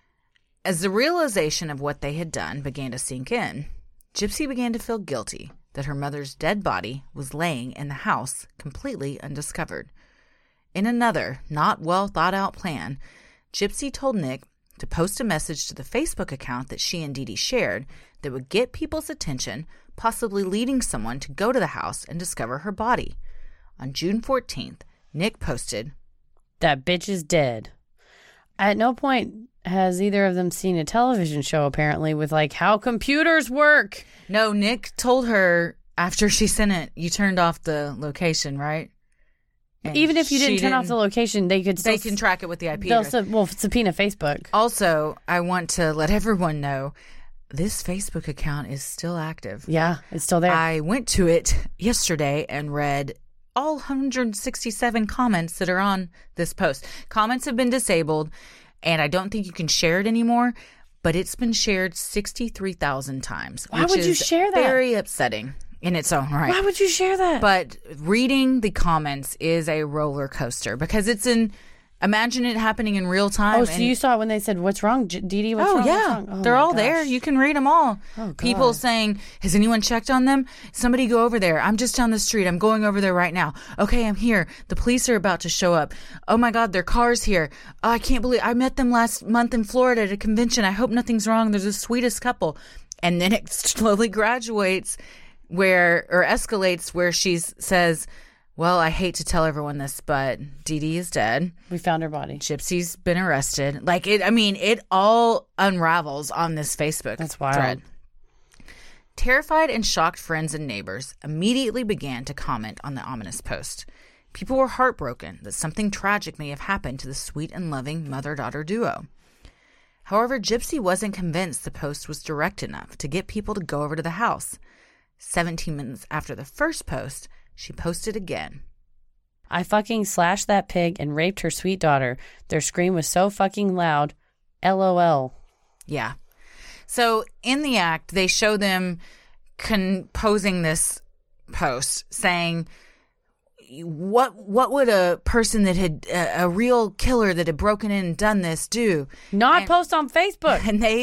As the realization of what they had done began to sink in, Gypsy began to feel guilty that her mother's dead body was laying in the house completely undiscovered. In another, not well thought out plan, Gypsy told Nick to post a message to the Facebook account that she and Dee Dee shared that would get people's attention, possibly leading someone to go to the house and discover her body. On June 14th, Nick posted, "That bitch is dead." At no point has either of them seen a television show, apparently, with like how computers work. No, Nick told her after she sent it, you turned off the location, right? And even if you didn't turn off the location, they could still... They can track it with the IP they'll address. subpoena Facebook. Also, I want to let everyone know this Facebook account is still active. Yeah, it's still there. I went to it yesterday and read all 167 comments that are on this post. Comments have been disabled, and I don't think you can share it anymore, but it's been shared 63,000 times. Why would you share that? Very upsetting in its own right. Why would you share that? But reading the comments is a roller coaster because it's imagine it happening in real time. Oh, so you saw it when they said, "What's wrong, Dee Dee? What's wrong? Yeah. What's wrong?" Oh, they're my all gosh. there. You can read them all. Oh, God. People saying, "Has anyone checked on them? Somebody go over there. I'm just down the street. I'm going over there right now. Okay, I'm here. The police are about to show up. Oh my God, their car's here. Oh, I can't believe I met them last month in Florida at a convention. I hope nothing's wrong. They're the sweetest couple." And then it slowly graduates escalates where she says, "Well, I hate to tell everyone this, but Dee Dee is dead. We found her body. Gypsy's been arrested." Like it all unravels on this Facebook That's wild. thread. Terrified and shocked friends and neighbors immediately began to comment on the ominous post. People were heartbroken that something tragic may have happened to the sweet and loving mother-daughter duo. However, Gypsy wasn't convinced the post was direct enough to get people to go over to the house. 17 minutes after the first post, she posted again. "I fucking slashed that pig and raped her sweet daughter. Their scream was so fucking loud. LOL." Yeah. So in the act, they show them composing this post saying, what would a person that had a real killer that had broken in and done this do? Not post on Facebook.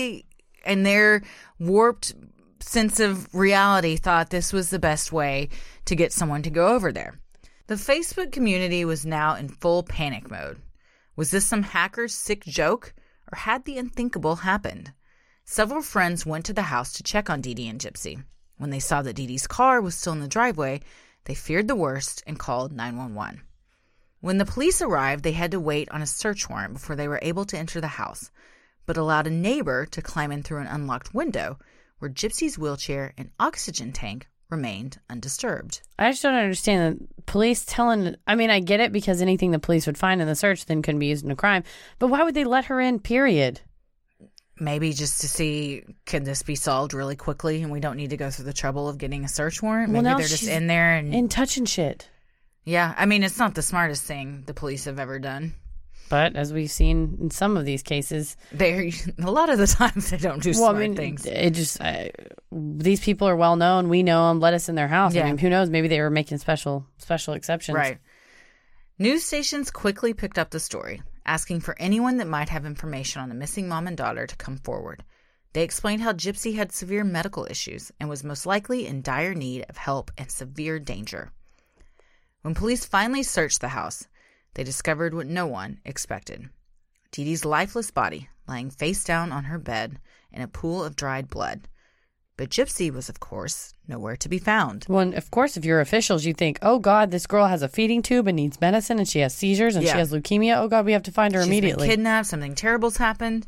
And their warped sense of reality thought this was the best way to get someone to go over there. The Facebook community was now in full panic mode. Was this some hacker's sick joke, or had the unthinkable happened? Several friends went to the house to check on Dee Dee and Gypsy. When they saw that Dee Dee's car was still in the driveway, they feared the worst and called 911. When the police arrived, they had to wait on a search warrant before they were able to enter the house, but allowed a neighbor to climb in through an unlocked window where Gypsy's wheelchair and oxygen tank remained undisturbed. I just don't understand the police telling... I mean, I get it because anything the police would find in the search then couldn't be used in a crime, but why would they let her in, period? Maybe just to see, can this be solved really quickly and we don't need to go through the trouble of getting a search warrant? Well, Maybe now they're just she's in there and... in touching shit. Yeah, I mean, it's not the smartest thing the police have ever done. But as we've seen in some of these cases, A lot of the times they don't do smart things. It just these people are well known. We know them. Let us in their house. Yeah. I mean, who knows? Maybe they were making special exceptions. Right. News stations quickly picked up the story, asking for anyone that might have information on the missing mom and daughter to come forward. They explained how Gypsy had severe medical issues and was most likely in dire need of help and severe danger. When police finally searched the house, they discovered what no one expected. Dee Dee's lifeless body lying face down on her bed in a pool of dried blood. But Gypsy was, of course, nowhere to be found. Well, of course, if you're officials, you think, oh, God, this girl has a feeding tube and needs medicine and she has seizures and she has leukemia. Oh, God, we have to find her immediately. She's been kidnapped. Something terrible's happened.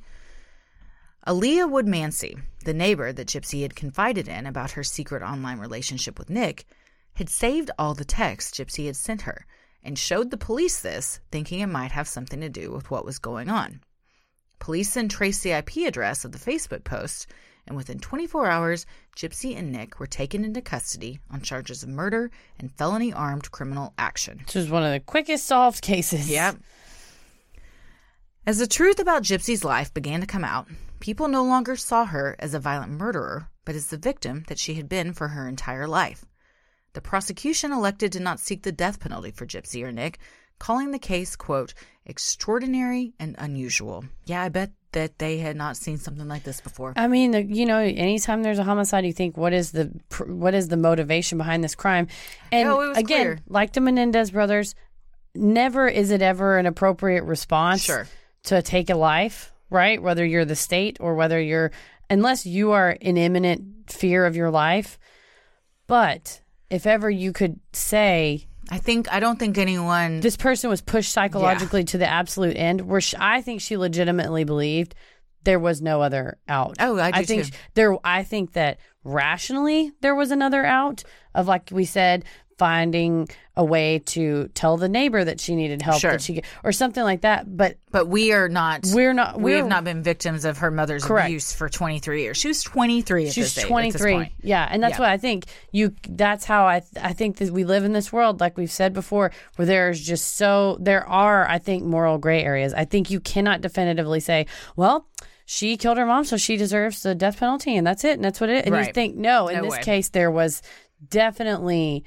Aaliyah Woodmansey, the neighbor that Gypsy had confided in about her secret online relationship with Nick, had saved all the texts Gypsy had sent her and showed the police this, thinking it might have something to do with what was going on. Police then traced the IP address of the Facebook post, and within 24 hours, Gypsy and Nick were taken into custody on charges of murder and felony armed criminal action. This was one of the quickest solved cases. Yep. As the truth about Gypsy's life began to come out, people no longer saw her as a violent murderer, but as the victim that she had been for her entire life. The prosecution elected to not seek the death penalty for Gypsy or Nick, calling the case, quote, extraordinary and unusual. Yeah, I bet that they had not seen something like this before. I mean, anytime there's a homicide, you think, what is the motivation behind this crime? And it was again, clear. like the Menendez brothers, never is it ever an appropriate response to take a life, right? Whether you're the state or whether unless you are in imminent fear of your life. But if ever you could say, I don't think anyone. This person was pushed psychologically to the absolute end, where I think she legitimately believed there was no other out. Oh, I do too. I think that rationally there was another out of, like we said, finding a way to tell the neighbor that she needed help, or something like that. But we are not. We have not been victims of her mother's abuse for 23 years. She was 23 at this age. She's 23. Yeah, and that's what I think. That's how I think that we live in this world, like we've said before, where there are, I think, moral gray areas. I think you cannot definitively say, well, she killed her mom, so she deserves the death penalty, and that's it, and that's what it is. And you think, no, in this case, there was definitely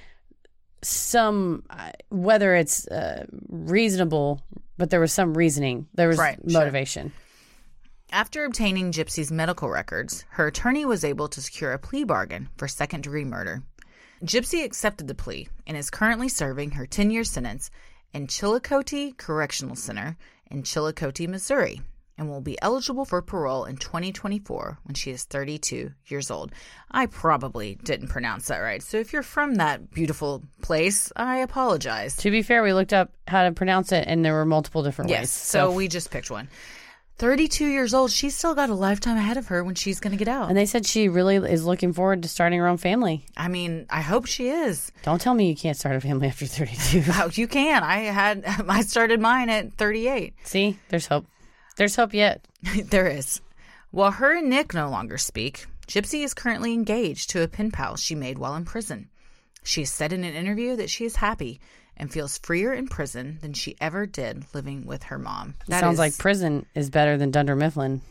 some, whether it's reasonable, but there was some reasoning. There was motivation. After obtaining Gypsy's medical records, her attorney was able to secure a plea bargain for second-degree murder. Gypsy accepted the plea and is currently serving her 10-year sentence in Chillicothe Correctional Center in Chillicothe, Missouri, and will be eligible for parole in 2024 when she is 32 years old. I probably didn't pronounce that right, so if you're from that beautiful place, I apologize. To be fair, we looked up how to pronounce it, and there were multiple different ways. So we just picked one. 32 years old, she's still got a lifetime ahead of her when she's going to get out. And they said she really is looking forward to starting her own family. I mean, I hope she is. Don't tell me you can't start a family after 32. Oh, you can. I started mine at 38. See, there's hope. There's hope yet. There is. While her and Nick no longer speak, Gypsy is currently engaged to a pen pal she made while in prison. She has said in an interview that she is happy and feels freer in prison than she ever did living with her mom. Sounds like prison is better than Dunder Mifflin.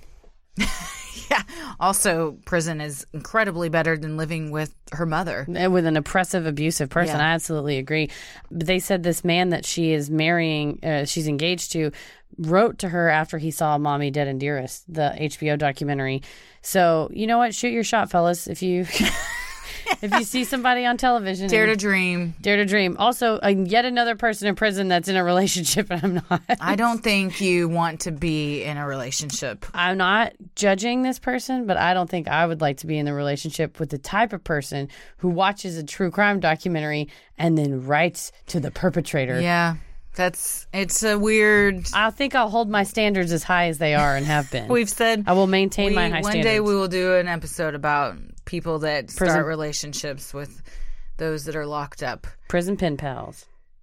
Yeah. Also, prison is incredibly better than living with her mother. And with an oppressive, abusive person. I absolutely agree. But they said this man that she is marrying, she's engaged to, wrote to her after he saw Mommy Dead and Dearest, the HBO documentary. So, you know what? Shoot your shot, fellas. If you see somebody on television. Dare to dream. Dare to dream. Also, yet another person in prison that's in a relationship, and I'm not. I don't think you want to be in a relationship. I'm not judging this person, but I don't think I would like to be in a relationship with the type of person who watches a true crime documentary and then writes to the perpetrator. Yeah. It's a weird. I think I'll hold my standards as high as they are and have been. We've said I will maintain my high standards. One day we will do an episode about people that start relationships with those that are locked up. Prison pen pals.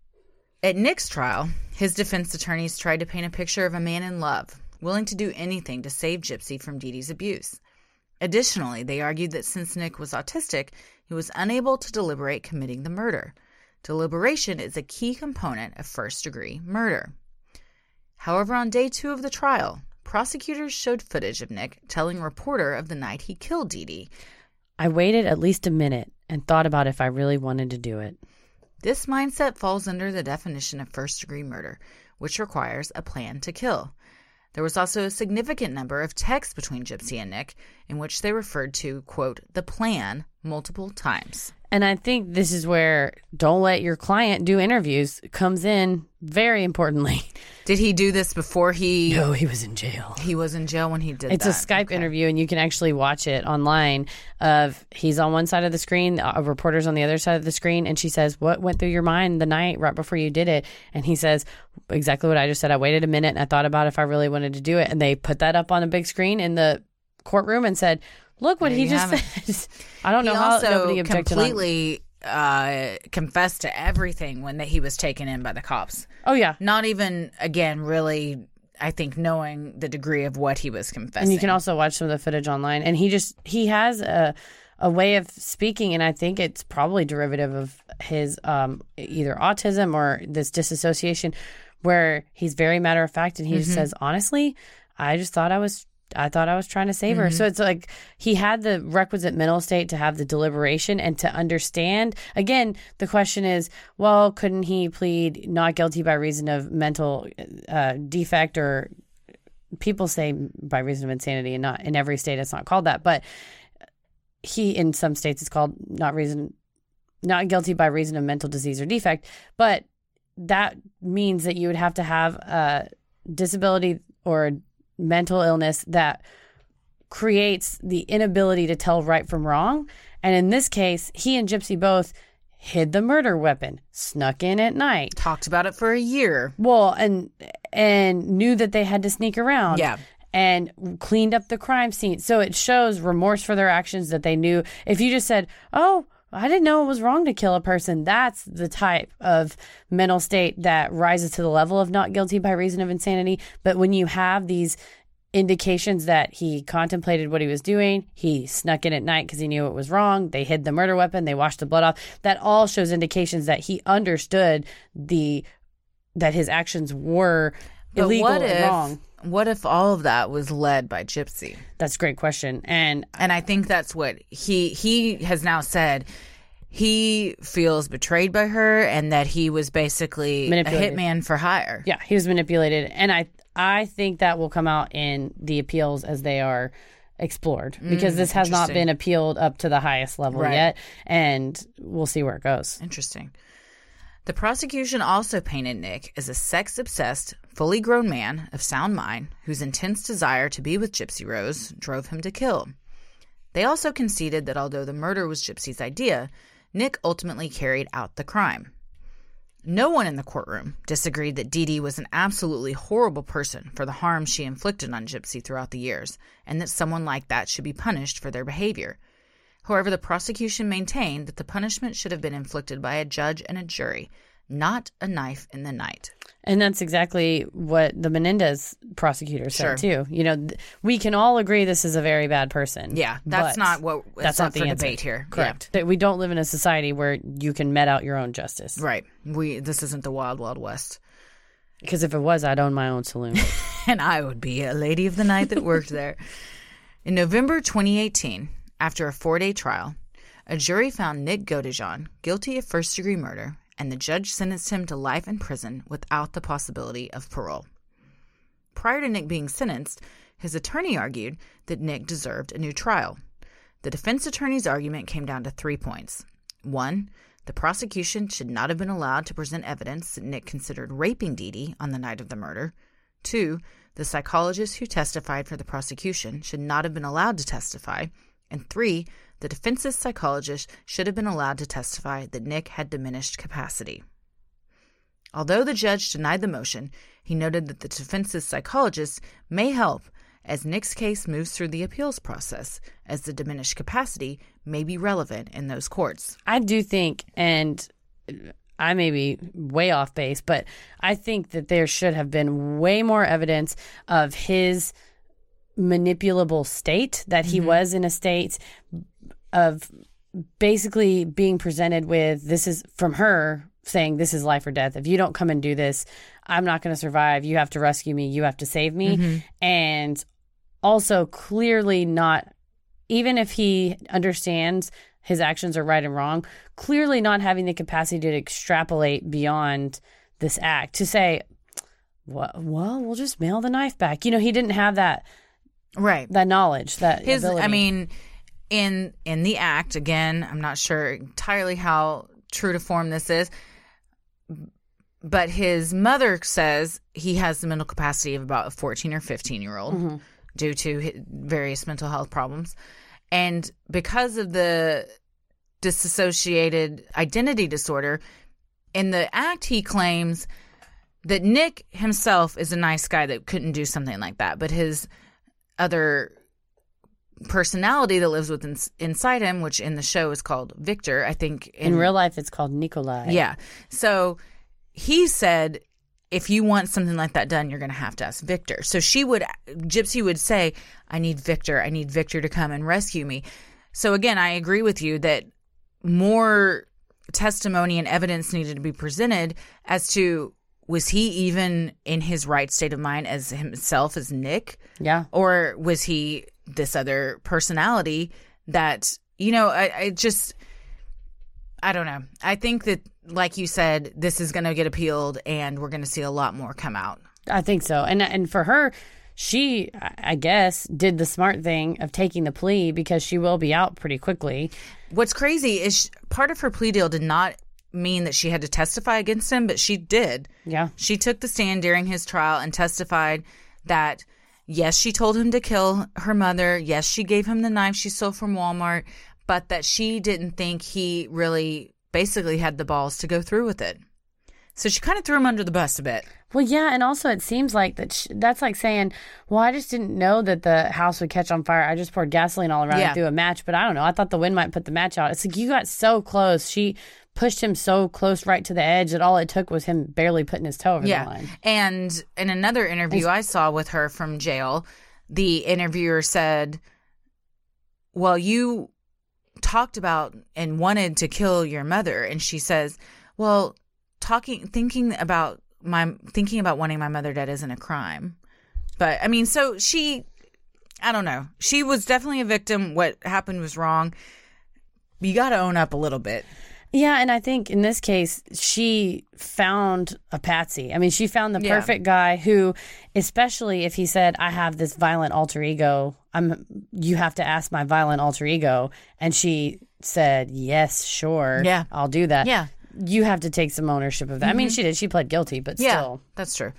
At Nick's trial, his defense attorneys tried to paint a picture of a man in love, willing to do anything to save Gypsy from Dee Dee's abuse. Additionally, they argued that since Nick was autistic, he was unable to deliberate committing the murder. Deliberation is a key component of first-degree murder. However, on day 2 of the trial, prosecutors showed footage of Nick telling a reporter of the night he killed Dee Dee. I waited at least a minute and thought about if I really wanted to do it. This mindset falls under the definition of first-degree murder, which requires a plan to kill. There was also a significant number of texts between Gypsy and Nick in which they referred to, quote, the plan multiple times. And I think this is where don't let your client do interviews comes in very importantly. Did he do this before he... No, he was in jail. He was in jail when he did It's a Skype interview, and you can actually watch it online. He's on one side of the screen, a reporter's on the other side of the screen, and she says, what went through your mind the night right before you did it? And he says, exactly what I just said. I waited a minute, and I thought about if I really wanted to do it. And they put that up on a big screen in the courtroom and said... Look what he just said. I don't know how nobody objected. He also completely confessed to everything when he was taken in by the cops. Oh, yeah. Not even, again, really, I think, knowing the degree of what he was confessing. And you can also watch some of the footage online. And he has a way of speaking, and I think it's probably derivative of his either autism or this disassociation, where he's very matter of fact, and he just says, honestly, I just thought I was I thought I was trying to save her. So it's like he had the requisite mental state to have the deliberation and to understand. Again, the question is, well, couldn't he plead not guilty by reason of mental defect, or people say by reason of insanity, and not in every state it's not called that, but in some states it's called not guilty by reason of mental disease or defect. But that means that you would have to have a disability or mental illness that creates the inability to tell right from wrong. And in this case, he and Gypsy both hid the murder weapon, snuck in at night, Talked about it for a year. well, and knew that they had to sneak around. Yeah. And cleaned up the crime scene. So it shows remorse for their actions, that they knew. If you just said, oh, I didn't know it was wrong to kill a person, that's the type of mental state that rises to the level of not guilty by reason of insanity. But when you have these indications that he contemplated what he was doing, he snuck in at night because he knew it was wrong, they hid the murder weapon, they washed the blood off, that all shows indications that he understood that his actions were illegal and wrong. What if all of that was led by Gypsy? That's a great question. And I think that's what he has now said. He feels betrayed by her, and that he was basically a hitman for hire. yeah, he was manipulated. And I think that will come out in the appeals as they are explored, because this has not been appealed up to the highest level yet. And we'll see where it goes. Interesting. The prosecution also painted Nick as a sex-obsessed, fully grown man of sound mind whose intense desire to be with Gypsy Rose drove him to kill. They also conceded that although the murder was Gypsy's idea, Nick ultimately carried out the crime. No one in the courtroom disagreed that Dee Dee was an absolutely horrible person for the harm she inflicted on Gypsy throughout the years, and that someone like that should be punished for their behavior. However, the prosecution maintained that the punishment should have been inflicted by a judge and a jury, not a knife in the night. And that's exactly what the Menendez prosecutor said, too. You know, we can all agree this is a very bad person. Yeah, that's not that's not the debate here. Correct. That we don't live in a society where you can met out your own justice. Right. This isn't the Wild Wild West. Because if it was, I'd own my own saloon. And I would be a lady of the night that worked there. In November 2018, after a 4-day trial, a jury found Nick Godejohn guilty of first-degree murder, and the judge sentenced him to life in prison without the possibility of parole. Prior to Nick being sentenced, his attorney argued that Nick deserved a new trial. The defense attorney's argument came down to 3 points. 1, the prosecution should not have been allowed to present evidence that Nick considered raping Dee Dee on the night of the murder. 2, the psychologist who testified for the prosecution should not have been allowed to testify. And 3, the defense's psychologist should have been allowed to testify that Nick had diminished capacity. Although the judge denied the motion, he noted that the defense's psychologist may help as Nick's case moves through the appeals process, as the diminished capacity may be relevant in those courts. I do think, and I may be way off base, but I think that there should have been way more evidence of his manipulable state, that he was in a state of basically being presented with, this is from her saying, this is life or death. If you don't come and do this, I'm not going to survive. You have to rescue me. You have to save me. And also clearly not, even if he understands his actions are right and wrong, clearly not having the capacity to extrapolate beyond this act, to say, well, we'll just mail the knife back. You know, he didn't have that that knowledge, that ability. I mean, in the act, again, I'm not sure entirely how true to form this is, but his mother says he has the mental capacity of about a 14 or 15-year-old due to various mental health problems. And because of the dissociated identity disorder, in the act he claims that Nick himself is a nice guy that couldn't do something like that, but his other personality that lives within inside him, which in the show is called Victor, I think in real life it's called Nikolai. Yeah. So he said, if you want something like that done, you're going to have to ask Victor. So Gypsy would say, I need Victor to come and rescue me. So again, I agree with you that more testimony and evidence needed to be presented as to was he even in his right state of mind as himself as Nick? Yeah. Or was he this other personality that, I don't know. I think that, like you said, this is going to get appealed and we're going to see a lot more come out. I think so. And for her, she, I guess, did the smart thing of taking the plea because she will be out pretty quickly. What's crazy is part of her plea deal did not mean that she had to testify against him, but she did. Yeah. She took the stand during his trial and testified that, yes, she told him to kill her mother. Yes, she gave him the knife she stole from Walmart, but that she didn't think he really basically had the balls to go through with it. So she kind of threw him under the bus a bit. Well, yeah, and also it seems like that's like saying, well, I just didn't know that the house would catch on fire. I just poured gasoline all around and threw a match, but I don't know. I thought the wind might put the match out. It's like you got so close. She pushed him so close right to the edge that all it took was him barely putting his toe over the line. And in another interview I saw with her from jail, the interviewer said, well, you talked about and wanted to kill your mother. And she says, well, thinking about wanting my mother dead isn't a crime. But I mean, so I don't know. She was definitely a victim. What happened was wrong. You got to own up a little bit. Yeah, and I think in this case, she found a patsy. I mean, she found the perfect guy who, especially if he said, I have this violent alter ego, you have to ask my violent alter ego. And she said, yes, sure, I'll do that. Yeah. You have to take some ownership of that. Mm-hmm. I mean, she did. She pled guilty, but still. That's true.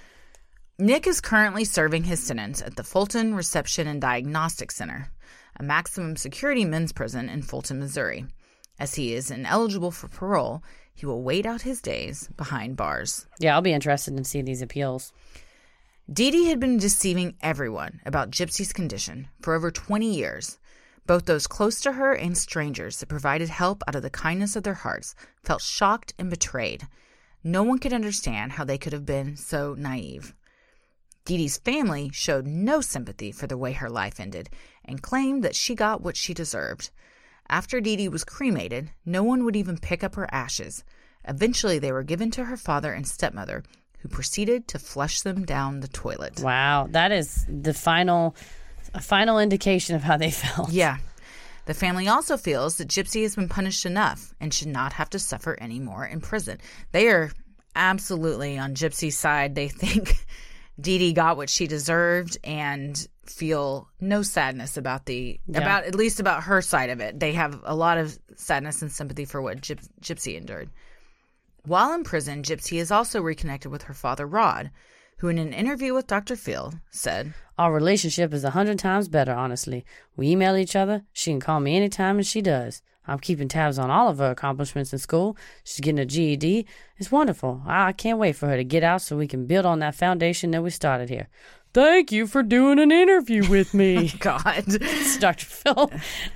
Nick is currently serving his sentence at the Fulton Reception and Diagnostic Center, a maximum security men's prison in Fulton, Missouri. As he is ineligible for parole, he will wait out his days behind bars. Yeah, I'll be interested to see these appeals. Dee Dee had been deceiving everyone about Gypsy's condition for over 20 years. Both those close to her and strangers that provided help out of the kindness of their hearts felt shocked and betrayed. No one could understand how they could have been so naive. Dee Dee's family showed no sympathy for the way her life ended and claimed that she got what she deserved. After Dee Dee was cremated, no one would even pick up her ashes. Eventually, they were given to her father and stepmother, who proceeded to flush them down the toilet. Wow, that is the final indication of how they felt. Yeah. The family also feels that Gypsy has been punished enough and should not have to suffer any more in prison. They are absolutely on Gypsy's side. They think Dee Dee got what she deserved and feel no sadness about at least about her side of it. They have a lot of sadness and sympathy for what Gypsy endured. While in prison, Gypsy is also reconnected with her father, Rod, who in an interview with Dr. Phil said, our relationship is 100 times better, honestly. We email each other. She can call me anytime, and she does. I'm keeping tabs on all of her accomplishments in school. She's getting a GED. It's wonderful. I can't wait for her to get out so we can build on that foundation that we started here. Thank you for doing an interview with me. God. It's Dr. Phil.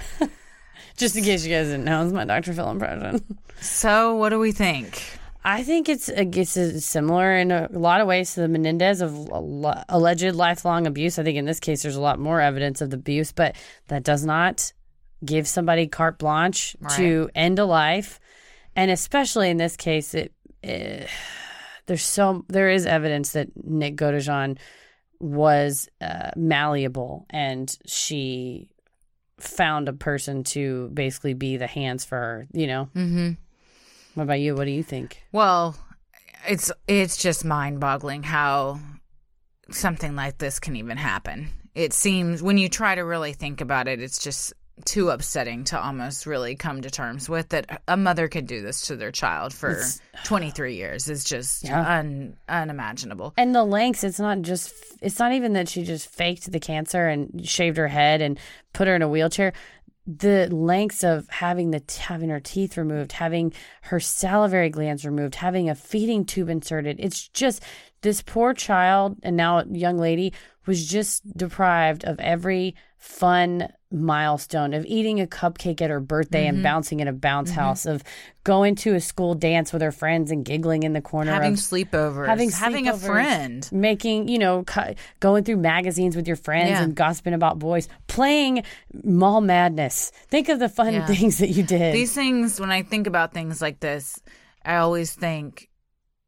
Just in case you guys didn't know, it's my Dr. Phil impression. So what do we think? I think it's similar in a lot of ways to the Menendez of alleged lifelong abuse. I think in this case there's a lot more evidence of the abuse, but that does not give somebody carte blanche to end a life. And especially in this case, there is evidence that Nick Godejohn was malleable, and she found a person to basically be the hands for her, Mm-hmm. What about you? What do you think? Well, it's just mind-boggling how something like this can even happen. It seems, when you try to really think about it, it's just too upsetting to almost really come to terms with, that a mother could do this to their child for 23 years is just unimaginable. And the lengths, it's not even that she just faked the cancer and shaved her head and put her in a wheelchair. The lengths of having her teeth removed, having her salivary glands removed, having a feeding tube inserted. It's just, this poor child and now young lady was just deprived of every fun milestone, of eating a cupcake at her birthday and bouncing in a bounce house, of going to a school dance with her friends and giggling in the corner, having sleepovers, having a friend, making, going through magazines with your friends and gossiping about boys, playing Mall Madness. Think of the fun things that you did. These things, when I think about things like this, I always think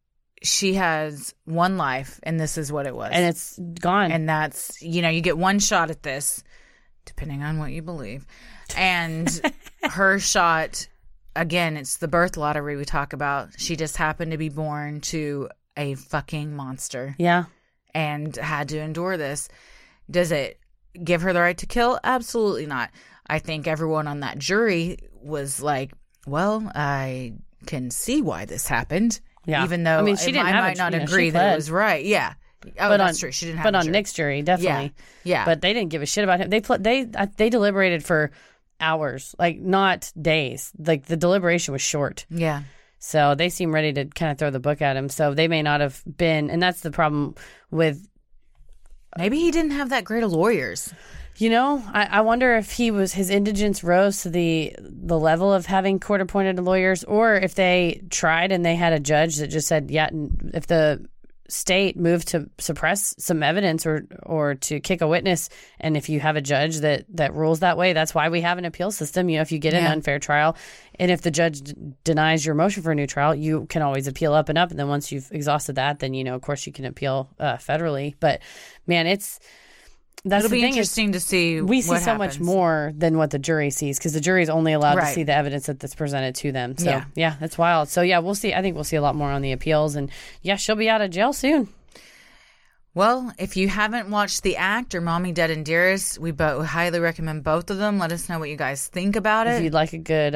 she has one life, and this is what it was. And it's gone. And that's, you get one shot at this, depending on what you believe. And her shot, again, it's the birth lottery we talk about. She just happened to be born to a fucking monster. Yeah. And had to endure this. Does it give her the right to kill? Absolutely not. I think everyone on that jury was like, well, I can see why this happened. Yeah. Even though she didn't I might not agree that it was right. Yeah. Oh, that's true. She didn't have But a on jury. Nick's jury, definitely. Yeah. But they didn't give a shit about him. They deliberated for hours, like not days. Like the deliberation was short. Yeah. So they seem ready to kind of throw the book at him. So they may not have been, and that's the problem with. Maybe he didn't have that great of lawyers. I wonder if his indigence rose to the level of having court-appointed lawyers, or if they tried and they had a judge that just said, yeah, if the state moved to suppress some evidence or to kick a witness, and if you have a judge that rules that way, that's why we have an appeal system. If you get an unfair trial, and if the judge denies your motion for a new trial, you can always appeal up and up, and then once you've exhausted that, then of course you can appeal federally. But man, it'll be interesting to see. We see so much more than what the jury sees, because the jury is only allowed to see the evidence that's presented to them. So yeah, that's wild. So yeah, we'll see. I think we'll see a lot more on the appeals, and yeah, she'll be out of jail soon. Well, if you haven't watched The Act or Mommy Dead and Dearest, we highly recommend both of them. Let us know what you guys think about it. If you'd like a good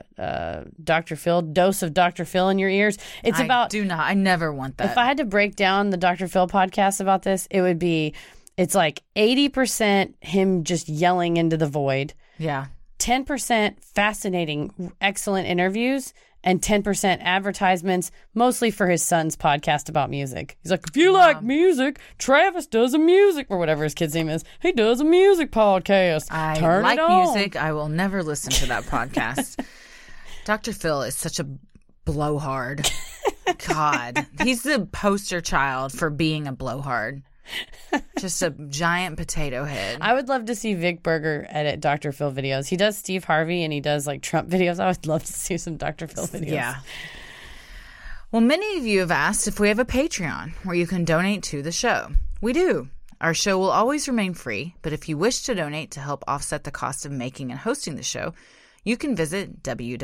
Dr. Phil dose of Dr. Phil in your ears, I never want that. If I had to break down the Dr. Phil podcast about this, it would be. It's like 80% him just yelling into the void. Yeah. 10% fascinating, excellent interviews, and 10% advertisements, mostly for his son's podcast about music. He's like, if you like music, Travis does a music, or whatever his kid's name is. He does a music podcast. I like music. I will never listen to that podcast. Dr. Phil is such a blowhard. God. He's the poster child for being a blowhard. Just a giant potato head. I would love to see Vic Berger edit Dr. Phil videos. He does Steve Harvey and he does like Trump videos. I would love to see some Dr. Phil videos. Yeah. Well, many of you have asked if we have a Patreon where you can donate to the show. We do. Our show will always remain free, but if you wish to donate to help offset the cost of making and hosting the show, you can visit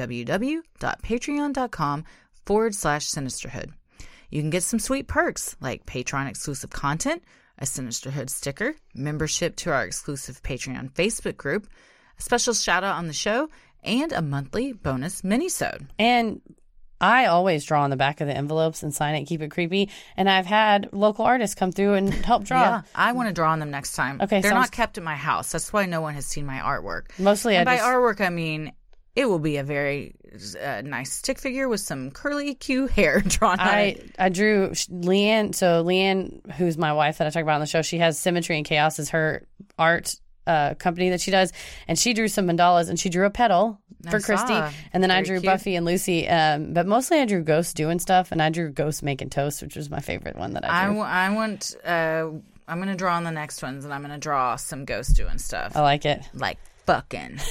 www.patreon.com/Sinisterhood. You can get some sweet perks like Patreon-exclusive content, a Sinisterhood sticker, membership to our exclusive Patreon Facebook group, a special shout-out on the show, and a monthly bonus mini-sode. And I always draw on the back of the envelopes and sign it, keep it creepy. And I've had local artists come through and help draw. Yeah, I want to draw on them next time. Okay, They're not kept at my house. That's why no one has seen my artwork. Mostly by artwork, I mean it will be a very nice stick figure with some curly Q hair drawn on it. I drew Leanne. So Leanne, who's my wife that I talk about on the show, she has Symmetry and Chaos as her art company that she does. And she drew some mandalas and she drew a petal for Christy. And then I drew cute. Buffy and Lucy. But mostly I drew Ghost doing stuff. And I drew Ghost making toast, which was my favorite one that I drew. I'm going to draw on the next ones and I'm going to draw some Ghost doing stuff. I like it. Like fucking.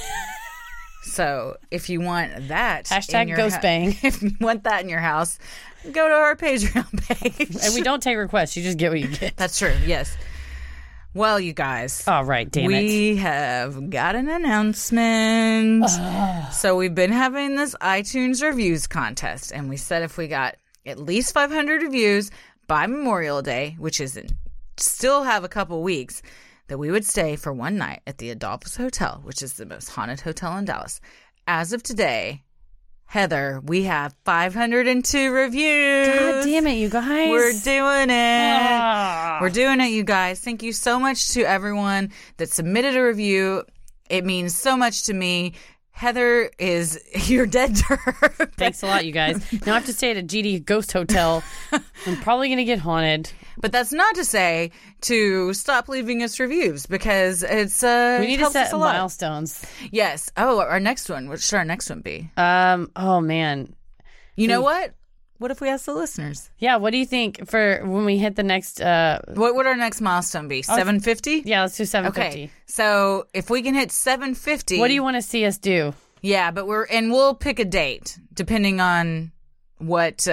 So if you want that, hashtag Ghost Bang. If you want that in your house, go to our Patreon page. And we don't take requests; you just get what you get. That's true. Yes. Well, you guys. All right, damn it. We have got an announcement. So we've been having this iTunes reviews contest, and we said if we got at least 500 reviews by Memorial Day, which is still have a couple weeks, that we would stay for one night at the Adolphus Hotel, which is the most haunted hotel in Dallas. As of today, Heather, we have 502 reviews. God damn it, you guys. We're doing it. We're doing it, you guys. Thank you so much to everyone that submitted a review. It means so much to me. Heather you're dead to her. Thanks a lot, you guys. Now I have to stay at a GD Ghost Hotel. I'm probably going to get haunted. But that's not to say to stop leaving us reviews because it's we need to set milestones. Yes. Oh, our next one. What should our next one be? Oh man. You know what? What if we ask the listeners? Yeah. What do you think for when we hit the next? What would our next milestone be? 750? Yeah, let's do 750. Okay. So if we can hit 750, what do you want to see us do? Yeah, but we'll pick a date depending on what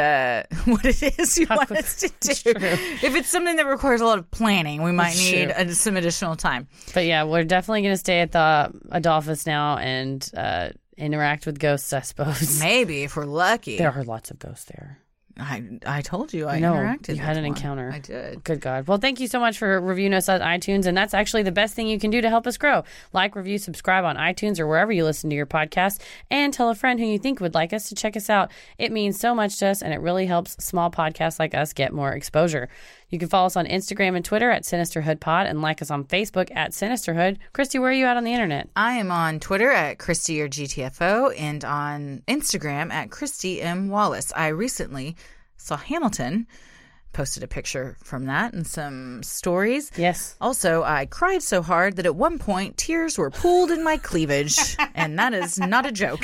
it is you want us to do. If it's something that requires a lot of planning, we might need some additional time. But yeah, we're definitely going to stay at the Adolphus now and interact with ghosts, I suppose. Maybe, if we're lucky. There are lots of ghosts there. I told you I interacted. You had an one. encounter. I did. Good God. Well, thank you so much for reviewing us on iTunes, and that's actually the best thing you can do to help us grow. Like, review, subscribe on iTunes or wherever you listen to your podcast, and tell a friend who you think would like us to check us out. It means so much to us, and it really helps small podcasts like us get more exposure. You can follow us on Instagram and Twitter at SinisterhoodPod and like us on Facebook at Sinisterhood. Christy, where are you at on the internet? I am on Twitter at Christy or GTFO and on Instagram at Christy M. Wallace. I recently saw Hamilton, posted a picture from that and some stories. Yes. Also, I cried so hard that at one point tears were pooled in my cleavage, and that is not a joke.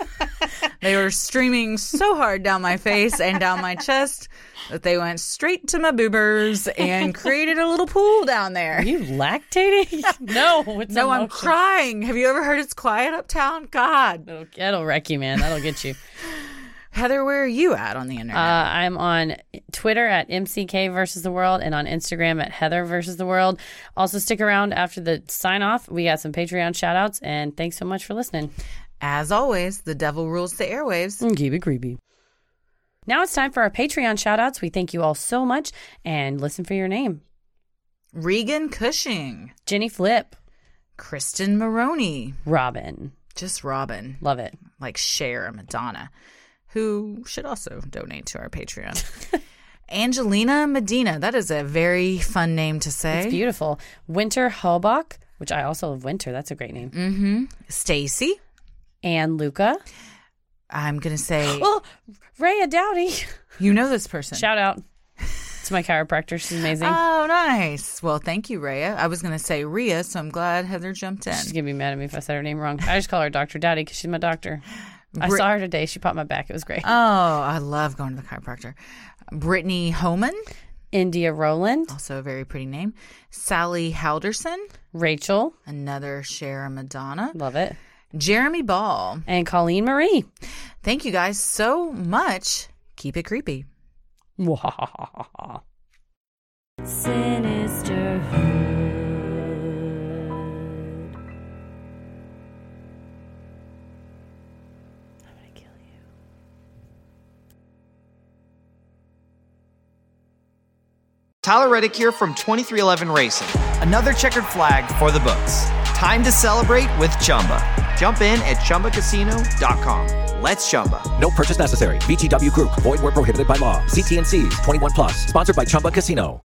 They were streaming so hard down my face and down my chest that they went straight to my boobers and created a little pool down there. Are you lactating? No, it's no, emotion. I'm crying. Have you ever heard It's Quiet Uptown? God. That'll wreck you, man. That'll get you. Heather, where are you at on the internet? I'm on Twitter at MCK versus the world and on Instagram at Heather versus the world. Also, stick around after the sign off. We got some Patreon shout outs, and thanks so much for listening. As always, the devil rules the airwaves. And keep it creepy. Now it's time for our Patreon shout outs. We thank you all so much, and listen for your name. Regan Cushing. Jenny Flip. Kristen Maroney. Robin. Just Robin. Love it. Like Cher, Madonna, who should also donate to our Patreon. Angelina Medina. That is a very fun name to say. It's beautiful. Winter Hobach, which I also love Winter. That's a great name. Mm-hmm. Stacy. And Luca. I'm going to say... Oh, Rhea Dowdy. You know this person. Shout out to my chiropractor. She's amazing. Oh, nice. Well, thank you, Rhea. I was going to say Rhea, so I'm glad Heather jumped in. She's going to be mad at me if I said her name wrong. I just call her Dr. Dowdy because she's my doctor. I saw her today. She popped my back. It was great. Oh, I love going to the chiropractor. Brittany Homan. India Rowland. Also a very pretty name. Sally Halderson. Rachel. Another Cher Madonna. Love it. Jeremy Ball. And Colleen Marie. Thank you guys so much. Keep it creepy. Sinisterhood. Tyler Reddick here from 2311 Racing. Another checkered flag for the books. Time to celebrate with Chumba. Jump in at ChumbaCasino.com. Let's Chumba. No purchase necessary. VGW Group. Void where prohibited by law. See T&Cs. 21+. Sponsored by Chumba Casino.